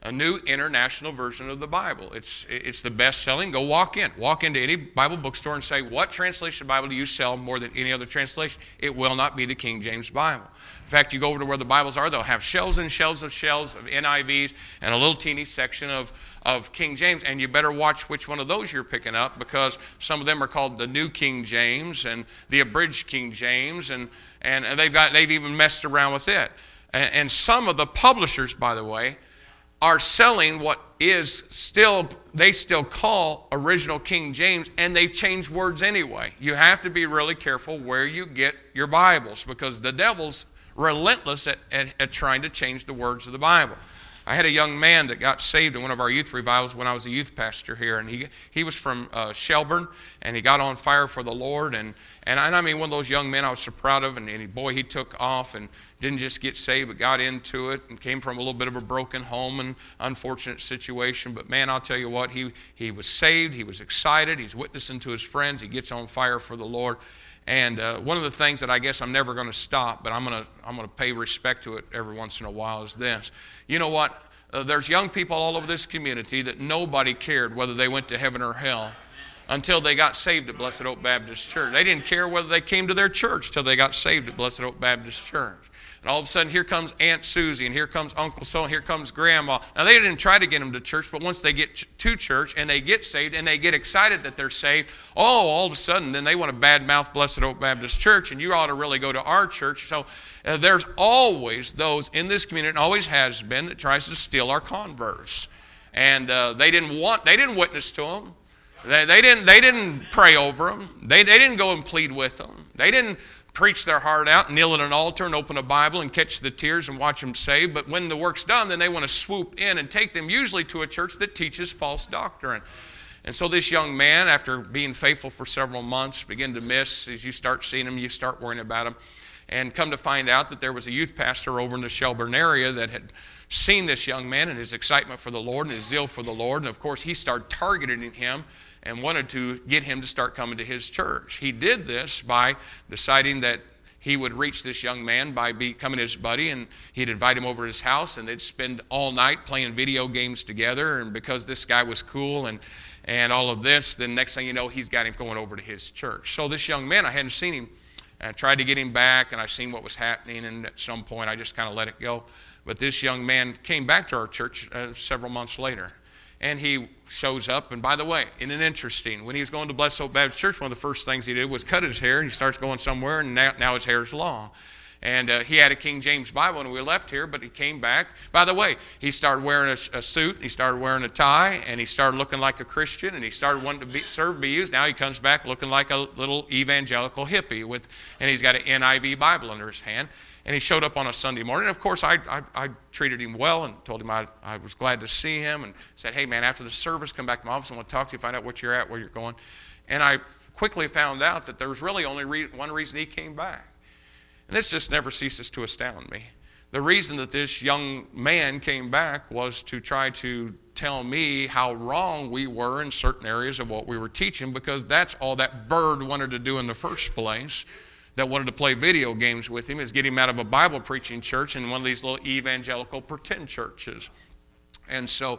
a New International Version of the Bible. It's it's the best-selling. Go walk in. Walk into any Bible bookstore and say, what translation of the Bible do you sell more than any other translation? It will not be the King James Bible. In fact, you go over to where the Bibles are, they'll have shelves and shelves of shelves of N I Vs and a little teeny section of, of King James, and you better watch which one of those you're picking up, because some of them are called the New King James and the Abridged King James, and, and, and they've got they've even messed around with it. And, and some of the publishers, by the way, are selling what is still, they still call original King James, and they've changed words anyway. You have to be really careful where you get your Bibles, because the devil's relentless at, at, at trying to change the words of the Bible. I had a young man that got saved in one of our youth revivals when I was a youth pastor here, and he he was from uh, Shelburne, and he got on fire for the Lord, and and I, I mean, one of those young men I was so proud of, and, and he, boy, he took off and didn't just get saved, but got into it, and came from a little bit of a broken home and unfortunate situation, but man, I'll tell you what, he he was saved, he was excited, he's witnessing to his friends, he gets on fire for the Lord. And uh, one of the things that I guess I'm never going to stop, but I'm going to I'm going to pay respect to it every once in a while, is this. You know what? Uh, there's young people all over this community that nobody cared whether they went to heaven or hell until they got saved at Blessed Oak Baptist Church. They didn't care whether they came to their church till they got saved at Blessed Oak Baptist Church. And all of a sudden, here comes Aunt Susie, and here comes Uncle So, and here comes Grandma. Now, they didn't try to get them to church, but once they get to church and they get saved and they get excited that they're saved, oh, all of a sudden, then they want to badmouth Blessed Oak Baptist Church, and you ought to really go to our church. So uh, there's always those in this community, and always has been, that tries to steal our converts. And uh, they didn't want, they didn't witness to them. They, they didn't, they didn't pray over them. They, they didn't go and plead with them. They didn't preach their heart out, kneel at an altar and open a Bible and catch the tears and watch them saved. But when the work's done, then they want to swoop in and take them usually to a church that teaches false doctrine. And so this young man, after being faithful for several months, began to miss. As you start seeing him, you start worrying about him. And come to find out that there was a youth pastor over in the Shelburne area that had seen this young man and his excitement for the Lord and his zeal for the Lord. And of course, he started targeting him and wanted to get him to start coming to his church. He did this by deciding that he would reach this young man by becoming his buddy, and he'd invite him over to his house, and they'd spend all night playing video games together. And because this guy was cool and, and all of this, then next thing you know, he's got him going over to his church. So this young man, I hadn't seen him. I tried to get him back, and I seen what was happening, and at some point I just kind of let it go. But this young man came back to our church uh, several months later. And he shows up, and by the way, isn't it interesting? When he was going to Blessed Oak Baptist Church, one of the first things he did was cut his hair, and he starts going somewhere, and now, now his hair is long. And uh, he had a King James Bible when we left here, but he came back. By the way, he started wearing a, a suit, and he started wearing a tie, and he started looking like a Christian, and he started wanting to be, serve, be used. Now he comes back looking like a little evangelical hippie, with, and he's got an N I V Bible under his hand. And he showed up on a Sunday morning. And of course, I, I, I treated him well and told him I, I was glad to see him, and said, hey, man, after the service, come back to my office. I want to talk to you, find out what you're at, where you're going. And I quickly found out that there was really only re- one reason he came back. And this just never ceases to astound me. The reason that this young man came back was to try to tell me how wrong we were in certain areas of what we were teaching, because that's all that bird wanted to do in the first place. That wanted to play video games with him, is get him out of a Bible preaching church in one of these little evangelical pretend churches. And so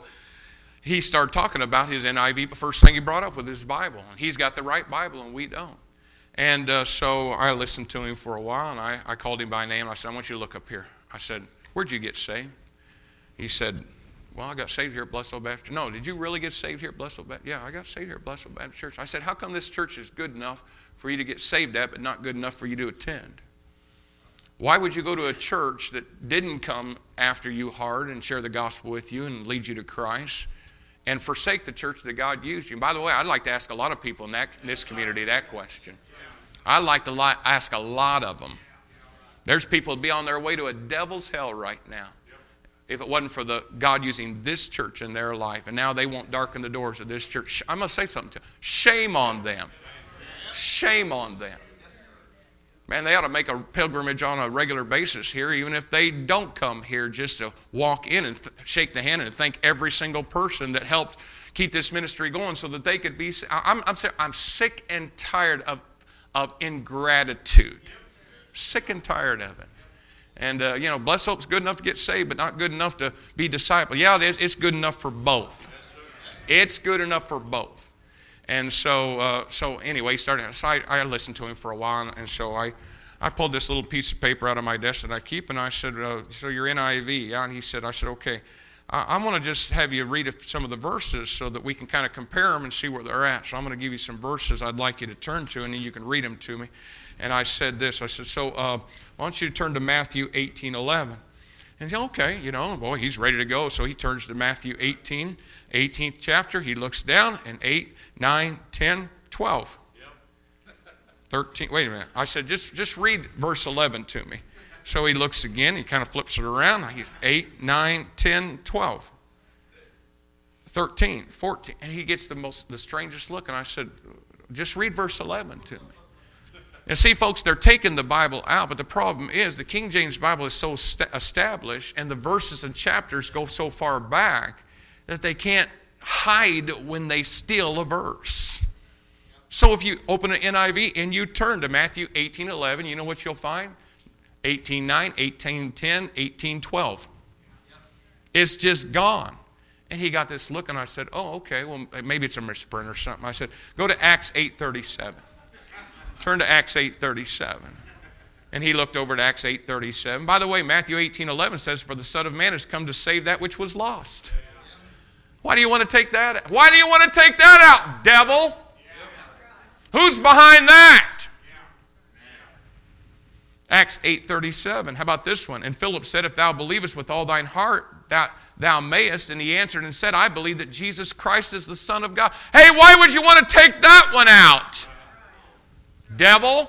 he started talking about his N I V. The first thing he brought up was his Bible. And he's got the right Bible and we don't. And uh, so I listened to him for a while, and I, I called him by name. I said, I want you to look up here. I said, where'd you get saved? He said, well, I got saved here at Blessed Oak Baptist Church. No, did you really get saved here at Blessed Oak Baptist? Yeah, I got saved here at Blessed Oak Baptist Church. I said, how come this church is good enough for you to get saved at, but not good enough for you to attend? Why would you go to a church that didn't come after you hard and share the gospel with you and lead you to Christ, and forsake the church that God used you? And by the way, I'd like to ask a lot of people in, that, in this community that question. I'd like to li- ask a lot of them. There's people who'd be on their way to a devil's hell right now if it wasn't for the God using this church in their life, and now they won't darken the doors of this church. I'm going to say something to them. Shame on them. Shame on them. Man, they ought to make a pilgrimage on a regular basis here, even if they don't come here, just to walk in and th- shake the hand and thank every single person that helped keep this ministry going so that they could be. I'm, I'm, I'm sick and tired of, of ingratitude. Sick and tired of it. And, uh, you know, Blessed Hope's good enough to get saved, but not good enough to be discipled. Yeah, it is. It's good enough for both. It's good enough for both. And so, uh, so anyway, started, so I, I listened to him for a while, and so I, I pulled this little piece of paper out of my desk that I keep, and I said, uh, so you're N I V, yeah? And he said, I said, okay. I, I want to just have you read some of the verses so that we can kind of compare them and see where they're at. So I'm going to give you some verses I'd like you to turn to, and then you can read them to me. And I said this, I said, so uh, why don't you turn to Matthew eighteen eleven? And he said, okay, you know, boy, he's ready to go. So he turns to Matthew eighteen, eighteenth chapter. He looks down, and eight, nine, ten, twelve. Yep. thirteen, wait a minute. I said, just, just read verse eleven to me. So he looks again, he kind of flips it around. He's eight, nine, ten, twelve, thirteen, fourteen. And he gets the most, the strangest look. And I said, just read verse eleven to me. And see, folks, they're taking the Bible out, but the problem is the King James Bible is so st- established, and the verses and chapters go so far back that they can't hide when they steal a verse. So if you open an N I V and you turn to Matthew eighteen eleven, you know what you'll find? eighteen nine, eighteen ten, eighteen twelve. It's just gone. And he got this look, and I said, oh, okay, well, maybe it's a misprint or something. I said, go to Acts eight thirty-seven. Turn to Acts eight thirty-seven. And he looked over at Acts eight thirty-seven. By the way, Matthew eighteen eleven says, for the Son of Man has come to save that which was lost. Why do you want to take that out? Why do you want to take that out, devil? Who's behind that? Acts eight thirty-seven. How about this one? And Philip said, if thou believest with all thine heart, that thou mayest. And he answered and said, I believe that Jesus Christ is the Son of God. Hey, why would you want to take that one out? Devil?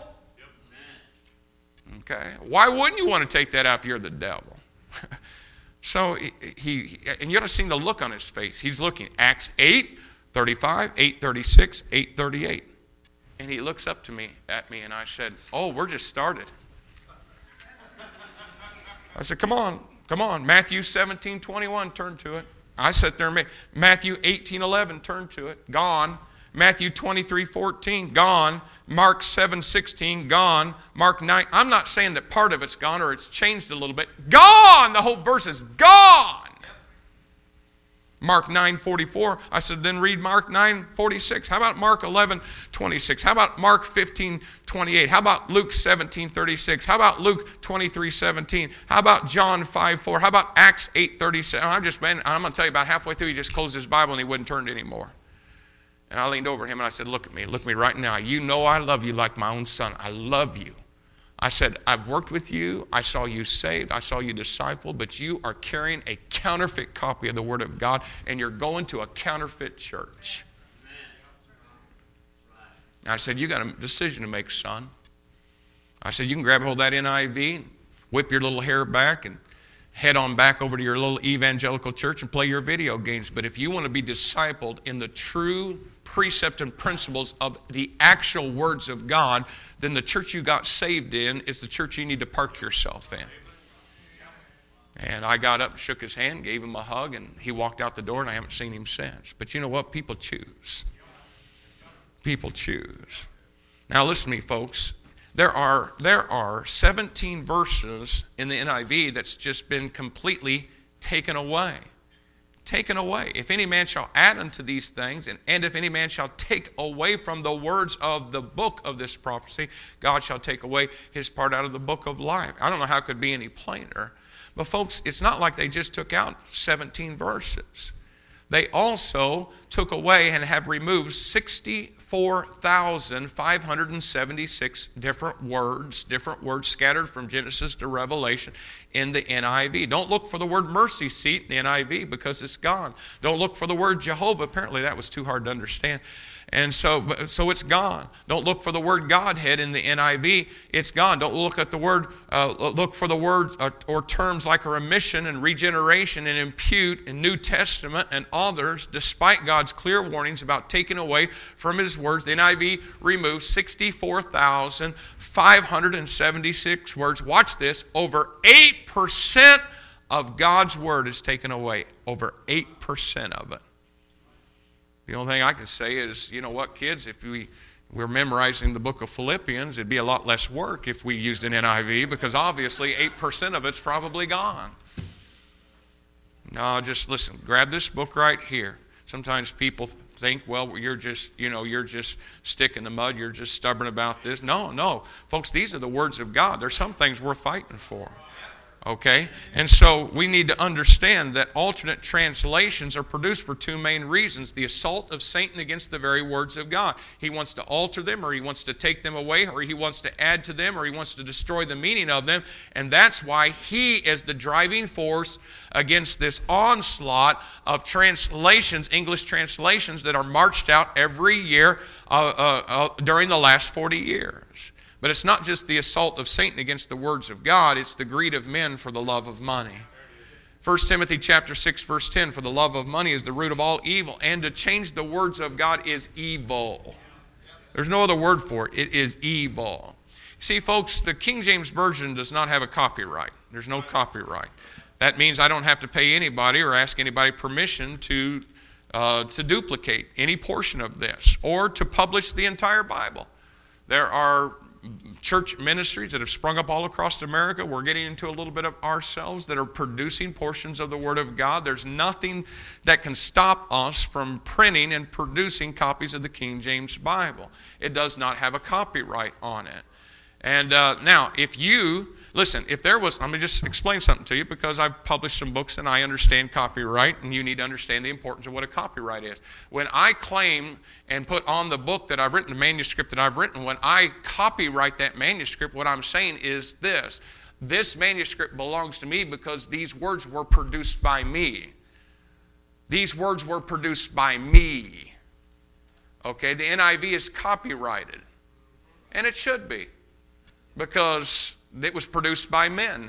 Okay. Why wouldn't you want to take that out if you're the devil? So he, he, and you ought to see the look on his face. He's looking. Acts eight thirty-five, eight thirty-six, eight thirty-eight. And he looks up to me, at me, and I said, oh, we're just started. I said, come on, come on. Matthew seventeen twenty-one, turn to it. I sat there and made Matthew eighteen eleven, turn to it. Gone. Matthew twenty-three fourteen, gone. Mark seven sixteen, gone. Mark nine, I'm not saying that part of it's gone or it's changed a little bit. Gone! The whole verse is gone. Mark nine forty-four, I said, then read Mark nine forty-six. How about Mark eleven twenty-six? How about Mark fifteen twenty-eight? How about Luke seventeen thirty-six? How about Luke twenty-three seventeen? How about John five four? How about Acts eight thirty-seven? I'm just, man, I'm going to tell you about halfway through, he just closed his Bible and he wouldn't turn it anymore. And I leaned over him and I said, look at me, look at me right now. You know I love you like my own son. I love you. I said, I've worked with you. I saw you saved. I saw you discipled, but you are carrying a counterfeit copy of the Word of God, and you're going to a counterfeit church. And I said, you got a decision to make, son. I said, you can grab hold of that N I V, whip your little hair back, and head on back over to your little evangelical church and play your video games. But if you want to be discipled in the true precept and principles of the actual words of God, then the church you got saved in is the church you need to park yourself in. And I got up and shook his hand, gave him a hug, and he walked out the door, and I haven't seen him since. But you know what? People choose. People choose. Now listen to me, folks. There are, there are seventeen verses in the N I V that's just been completely taken away. Taken away. If any man shall add unto these things, and, and if any man shall take away from the words of the book of this prophecy, God shall take away his part out of the book of life. I don't know how it could be any plainer. But folks, it's not like they just took out seventeen verses. They also took away and have removed sixty-four thousand five hundred seventy-six different words, different words scattered from Genesis to Revelation in the N I V. Don't look for the word mercy seat in the N I V because it's gone. Don't look for the word Jehovah. Apparently that was too hard to understand. And so, so it's gone. Don't look for the word Godhead in the N I V. It's gone. Don't look at the word, uh, look for the word uh, or terms like a remission and regeneration and impute in New Testament and others, despite God's clear warnings about taking away from his words. The N I V removes sixty-four thousand five hundred seventy-six words. Watch this. Over eight percent of God's word is taken away. Over eight percent of it. The only thing I can say is, you know what, kids, if we we're memorizing the book of Philippians. It'd be a lot less work if we used an N I V, because obviously eight percent of it's probably gone. No, just listen, grab this book right here. Sometimes people think, well, you're just, you know, you're just stick in the mud, you're just stubborn about this. No, no. Folks, these are the words of God. There's some things worth fighting for. Okay? And so we need to understand that alternate translations are produced for two main reasons. The assault of Satan against the very words of God. He wants to alter them, or he wants to take them away, or he wants to add to them, or he wants to destroy the meaning of them. And that's why he is the driving force against this onslaught of translations, English translations, that are marched out every year uh, uh, uh, during the last forty years. But it's not just the assault of Satan against the words of God, it's the greed of men for the love of money. First Timothy chapter six, verse ten, for the love of money is the root of all evil, and to change the words of God is evil. There's no other word for it. It is evil. See, folks, the King James Version does not have a copyright. There's no copyright. That means I don't have to pay anybody or ask anybody permission to, uh, to duplicate any portion of this or to publish the entire Bible. There are church ministries that have sprung up all across America. We're getting into a little bit of ourselves that are producing portions of the Word of God. There's nothing that can stop us from printing and producing copies of the King James Bible. It does not have a copyright on it. And uh, now, if you, listen, if there was, let me just explain something to you, because I've published some books and I understand copyright, and you need to understand the importance of what a copyright is. When I claim and put on the book that I've written, the manuscript that I've written, when I copyright that manuscript, what I'm saying is this: this manuscript belongs to me because these words were produced by me. These words were produced by me. Okay, the N I V is copyrighted, and it should be, because it was produced by men.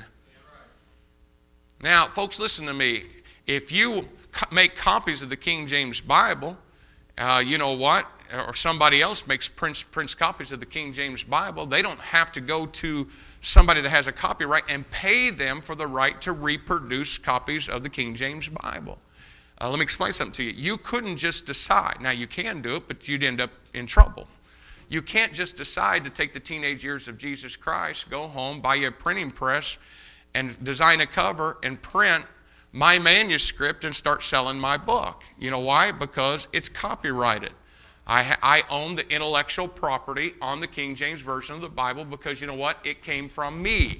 Now, folks, listen to me. If you co- make copies of the King James Bible, uh, you know what? Or somebody else makes prints, prints copies of the King James Bible, they don't have to go to somebody that has a copyright and pay them for the right to reproduce copies of the King James Bible. Uh, let me explain something to you. You couldn't just decide. Now, you can do it, but you'd end up in trouble. You can't just decide to take the teenage years of Jesus Christ, go home, buy you a printing press, and design a cover and print my manuscript and start selling my book. You know why? Because it's copyrighted. I, ha- I own the intellectual property on the King James Version of the Bible because, you know what? It came from me.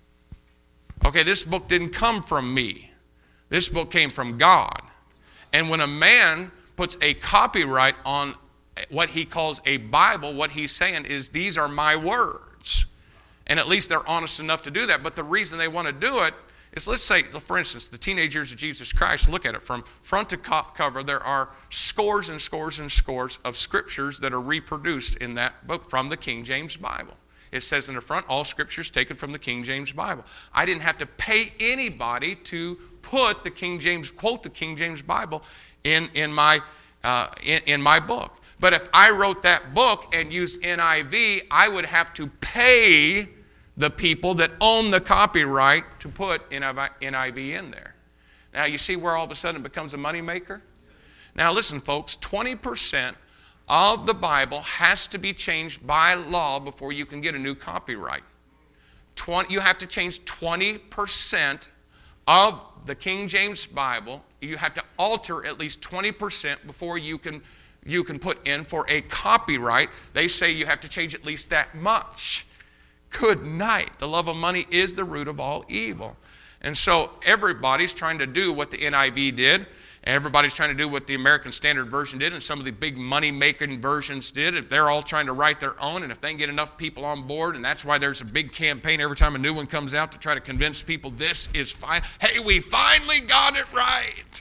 Okay, this book didn't come from me. This book came from God. And when a man puts a copyright on what he calls a Bible, what he's saying is, these are my words. And at least they're honest enough to do that. But the reason they want to do it is, let's say, for instance, the teenage years of Jesus Christ, look at it. From front to co- cover, there are scores and scores and scores of scriptures that are reproduced in that book from the King James Bible. It says in the front, all scriptures taken from the King James Bible. I didn't have to pay anybody to put the King James, quote the King James Bible in, in, my, uh, in, in my book. But if I wrote that book and used N I V, I would have to pay the people that own the copyright to put N I V in there. Now, you see where all of a sudden it becomes a moneymaker? Now, listen, folks, twenty percent of the Bible has to be changed by law before you can get a new copyright. twenty, you have to change twenty percent of the King James Bible. You have to alter at least twenty percent before you can you can put in for a copyright. They say you have to change at least that much. Good night. The love of money is the root of all evil. And so everybody's trying to do what the N I V did, and everybody's trying to do what the American Standard Version did, and some of the big money-making versions did. They're all trying to write their own, and if they can get enough people on board, and that's why there's a big campaign every time a new one comes out to try to convince people this is fine. Hey, we finally got it right.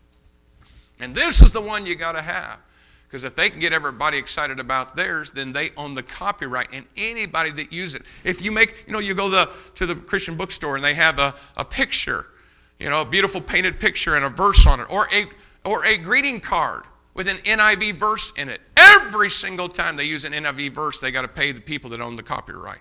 And this is the one you got to have. Because if they can get everybody excited about theirs, then they own the copyright. And anybody that uses it. If you make, you know, you go the, to the Christian bookstore and they have a, a picture, you know, a beautiful painted picture and a verse on it. Or a, or a greeting card with an N I V verse in it. Every single time they use an N I V verse, they got to pay the people that own the copyright.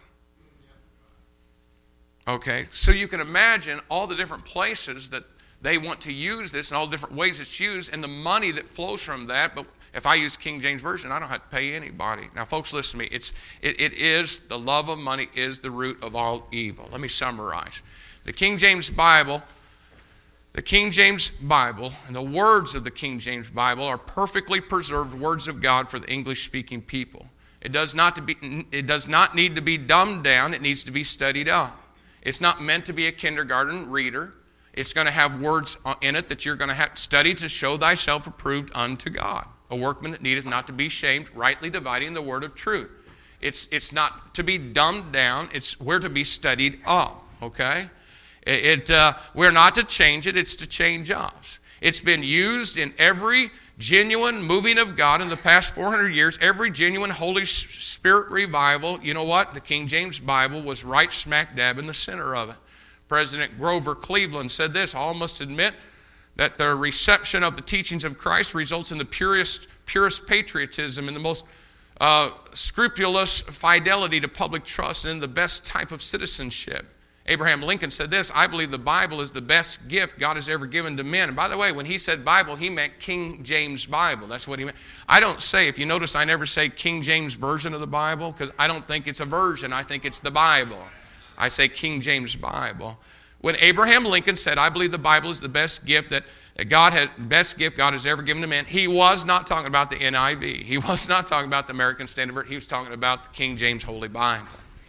Okay, so you can imagine all the different places that they want to use this and all the different ways it's used and the money that flows from that. But If I use King James Version, I don't have to pay anybody. Now, folks, listen to me. It's, it, it is, the love of money is the root of all evil. Let me summarize. The King James Bible, the King James Bible and the words of the King James Bible are perfectly preserved words of God for the English-speaking people. It does not to be, it does not need to be dumbed down. It needs to be studied up. It's not meant to be a kindergarten reader. It's going to have words in it that you're going to have to study to show thyself approved unto God. A workman that needeth not to be shamed, rightly dividing the word of truth. It's, it's not to be dumbed down. It's we're to be studied up, okay? It, it uh, we're not to change it. It's to change us. It's been used in every genuine moving of God in the past four hundred years, every genuine Holy Spirit revival. You know what? The King James Bible was right smack dab in the center of it. President Grover Cleveland said this, all must admit that the reception of the teachings of Christ results in the purest, purest patriotism and the most uh, scrupulous fidelity to public trust and the best type of citizenship. Abraham Lincoln said this, I believe the Bible is the best gift God has ever given to men. And by the way, when he said Bible, he meant King James Bible. That's what he meant. I don't say, if you notice, I never say King James Version of the Bible because I don't think it's a version. I think it's the Bible. I say King James Bible. When Abraham Lincoln said, I believe the Bible is the best gift that God has, best gift God has ever given to man, he was not talking about the N I V. He was not talking about the American Standard Version. He was talking about the King James Holy Bible.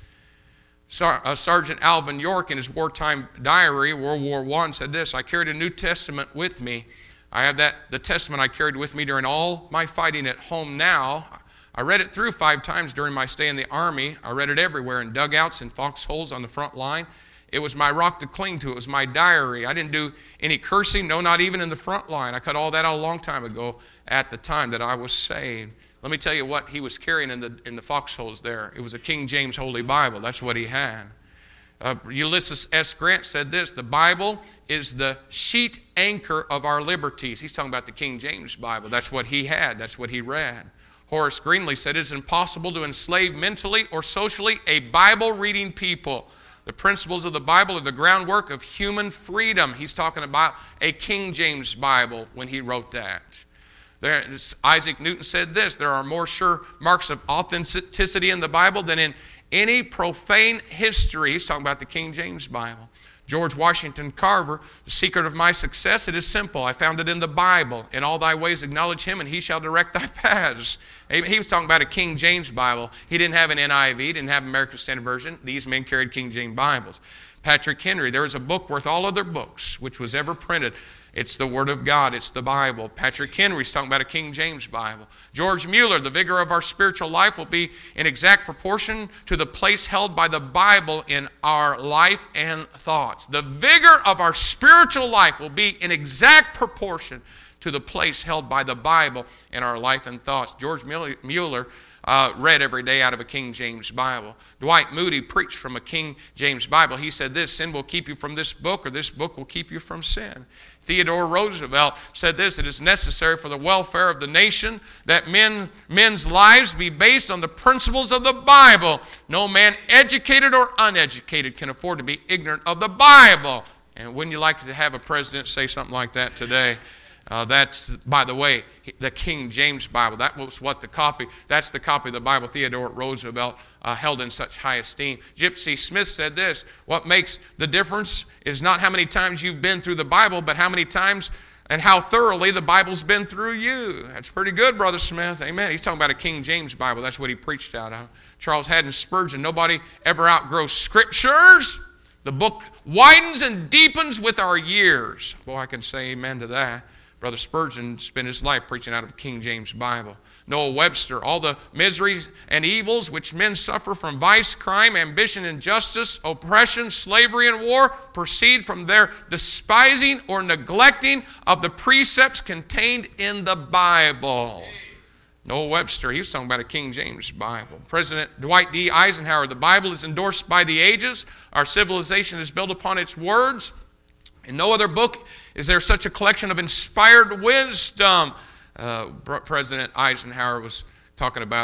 Sergeant Alvin York, in his wartime diary, World War One, said this, I carried a New Testament with me. I have that, the Testament I carried with me during all my fighting at home now. I read it through five times during my stay in the Army. I read it everywhere, in dugouts, in foxholes on the front line. It was my rock to cling to. It was my diary. I didn't do any cursing, no, not even in the front line. I cut all that out a long time ago at the time that I was saved. Let me tell you what he was carrying in the in the foxholes there. It was a King James Holy Bible. That's what he had. Uh, Ulysses S. Grant said this, the Bible is the sheet anchor of our liberties. He's talking about the King James Bible. That's what he had. That's what he read. Horace Greenlee said it is impossible to enslave mentally or socially a Bible-reading people. The principles of the Bible are the groundwork of human freedom. He's talking about a King James Bible when he wrote that. There, Isaac Newton said this, there are more sure marks of authenticity in the Bible than in any profane history. He's talking about the King James Bible. George Washington Carver, the secret of my success, it is simple. I found it in the Bible. In all thy ways acknowledge him, and he shall direct thy paths. He was talking about a King James Bible. He didn't have an N I V, didn't have an American Standard Version. These men carried King James Bibles. Patrick Henry, there is a book worth all other books which was ever printed. It's the Word of God. It's the Bible. Patrick Henry's talking about a King James Bible. George Mueller, the vigor of our spiritual life will be in exact proportion to the place held by the Bible in our life and thoughts. The vigor of our spiritual life will be in exact proportion to the place held by the Bible in our life and thoughts. George Mueller Uh, read every day out of a King James Bible. Dwight Moody preached from a King James Bible. He said this, sin will keep you from this book, or this book will keep you from sin. Theodore Roosevelt said this, it is necessary for the welfare of the nation that men, men's lives be based on the principles of the Bible. No man, educated or uneducated, can afford to be ignorant of the Bible. And wouldn't you like to have a president say something like that today? Uh, that's, by the way, the King James Bible. That was what the copy, that's the copy of the Bible Theodore Roosevelt uh, held in such high esteem. Gypsy Smith said this, what makes the difference is not how many times you've been through the Bible, but how many times and how thoroughly the Bible's been through you. That's pretty good, Brother Smith. Amen. He's talking about a King James Bible. That's what he preached out of. Charles Haddon Spurgeon, nobody ever outgrows Scriptures. The book widens and deepens with our years. Boy, I can say amen to that. Brother Spurgeon spent his life preaching out of the King James Bible. Noah Webster, all the miseries and evils which men suffer from vice, crime, ambition, injustice, oppression, slavery, and war proceed from their despising or neglecting of the precepts contained in the Bible. Noah Webster, he was talking about a King James Bible. President Dwight D. Eisenhower, the Bible is endorsed by the ages. Our civilization is built upon its words. In no other book is there such a collection of inspired wisdom. Uh, President Eisenhower was talking about a,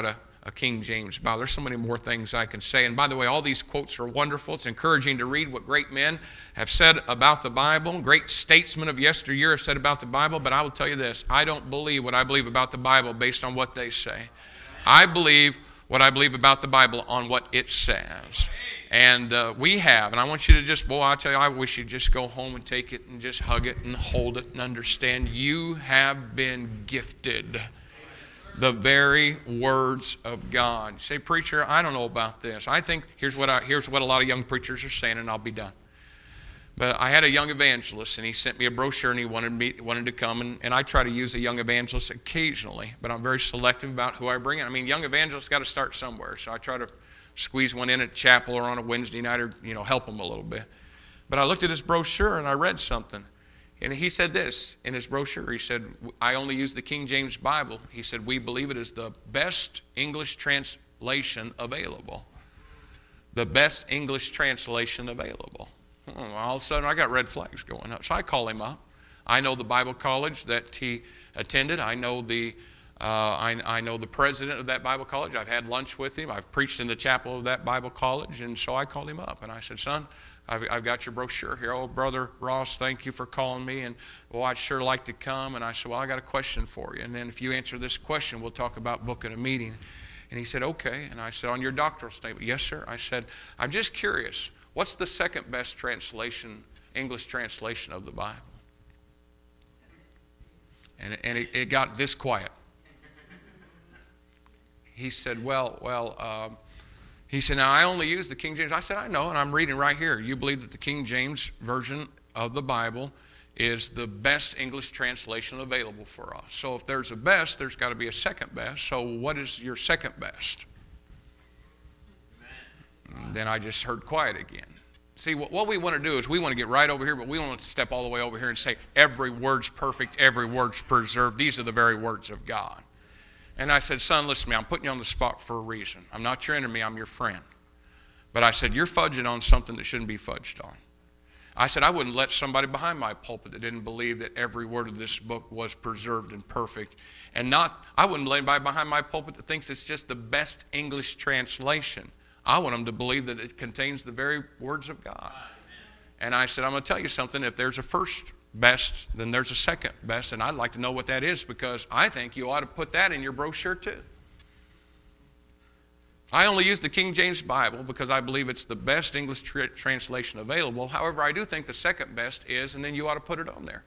a King James Bible. There's so many more things I can say. And by the way, all these quotes are wonderful. It's encouraging to read what great men have said about the Bible. Great statesmen of yesteryear have said about the Bible. But I will tell you this, I don't believe what I believe about the Bible based on what they say. I believe what I believe about the Bible on what it says. And uh, we have, and I want you to just, boy, I tell you, I wish you'd just go home and take it and just hug it and hold it and understand you have been gifted the very words of God. You say, preacher, I don't know about this. I think, here's what I, here's what a lot of young preachers are saying, and I'll be done. But I had a young evangelist, and he sent me a brochure, and he wanted me wanted to come, and, and I try to use a young evangelist occasionally, but I'm very selective about who I bring in. I mean, young evangelists got to start somewhere, so I try to squeeze one in at chapel or on a Wednesday night, or you know, help them a little bit. But I looked at his brochure, and I read something. And he said this in his brochure. He said, I only use the King James Bible. He said, we believe it is the best English translation available. The best English translation available. All of a sudden, I got red flags going up. So I call him up. I know the Bible college that he attended. I know the uh, I, I know the president of that Bible college. I've had lunch with him. I've preached in the chapel of that Bible college. And so I called him up, and I said, son, I've, I've got your brochure here. Oh, Brother Ross, thank you for calling me. And, well, I'd sure like to come. And I said, well, I got a question for you. And then if you answer this question, we'll talk about booking a meeting. And he said, okay. And I said, on your doctoral statement, yes, sir. I said, I'm just curious, what's the second best translation, English translation of the Bible? And, and it, it got this quiet. He said, well, well, um, he said, now I only use the King James. I said, I know, and I'm reading right here. You believe that the King James version of the Bible is the best English translation available for us. So if there's a best, there's got to be a second best. So what is your second best? Amen. Then I just heard quiet again. See, what, what we want to do is we want to get right over here, but we want to step all the way over here and say, every word's perfect, every word's preserved. These are the very words of God. And I said, son, listen to me, I'm putting you on the spot for a reason. I'm not your enemy, I'm your friend. But I said, you're fudging on something that shouldn't be fudged on. I said, I wouldn't let somebody behind my pulpit that didn't believe that every word of this book was preserved and perfect. And not, I wouldn't let anybody behind my pulpit that thinks it's just the best English translation. I want them to believe that it contains the very words of God. And I said, I'm going to tell you something, if there's a first best, then there's a second best, and I'd like to know what that is, because I think you ought to put that in your brochure too. I only use the King James Bible because I believe it's the best English tra- translation available. However, I do think the second best is, and then you ought to put it on there.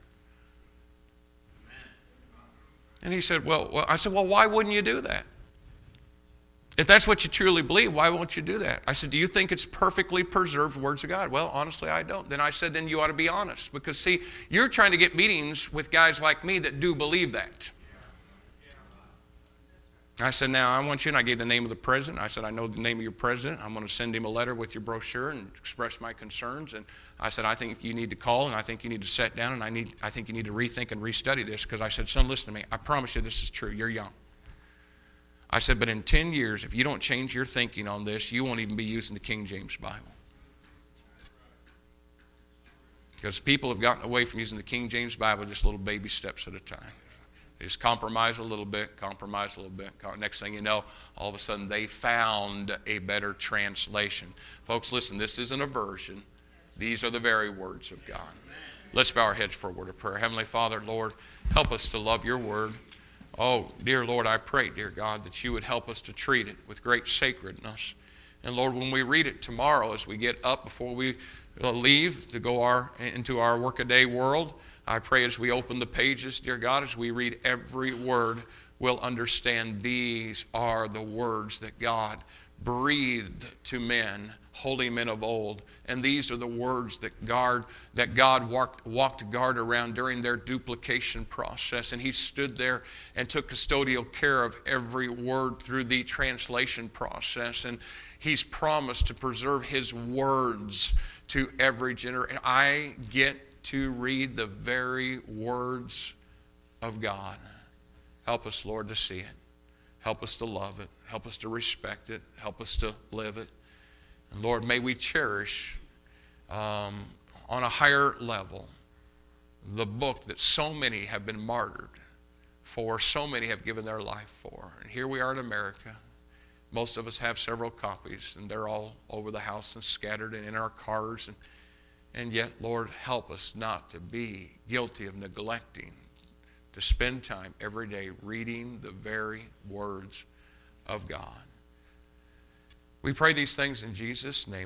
And he said, well, well, I said, well, why wouldn't you do that? If that's what you truly believe, why won't you do that? I said, do you think it's perfectly preserved words of God? Well, honestly, I don't. Then I said, then you ought to be honest. Because, see, you're trying to get meetings with guys like me that do believe that. I said, now, I want you, and I gave the name of the president. I said, I know the name of your president. I'm going to send him a letter with your brochure and express my concerns. And I said, I think you need to call, and I think you need to sit down, and I need, I think you need to rethink and restudy this. Because I said, son, listen to me. I promise you this is true. You're young. I said, but in ten years, if you don't change your thinking on this, you won't even be using the King James Bible. Because people have gotten away from using the King James Bible just little baby steps at a time. They just compromise a little bit, compromise a little bit. Next thing you know, all of a sudden they found a better translation. Folks, listen, this isn't a version. These are the very words of God. Let's bow our heads for a word of prayer. Heavenly Father, Lord, help us to love your word. Oh, dear Lord, I pray, dear God, that you would help us to treat it with great sacredness. And Lord, when we read it tomorrow, as we get up before we leave to go our, into our workaday world, I pray as we open the pages, dear God, as we read every word, we'll understand these are the words that God breathed to men, holy men of old. And these are the words that God, that God walked, walked guard around during their duplication process. And he stood there and took custodial care of every word through the translation process. And he's promised to preserve his words to every generation. I get to read the very words of God. Help us, Lord, to see it. Help us to love it. Help us to respect it. Help us to live it. And Lord, may we cherish um, on a higher level the book that so many have been martyred for, so many have given their life for. And here we are in America, Most of us have several copies, and they're all over the house and scattered and in our cars. And, and yet, Lord, help us not to be guilty of neglecting to spend time every day reading the very words of God. We pray these things in Jesus' name.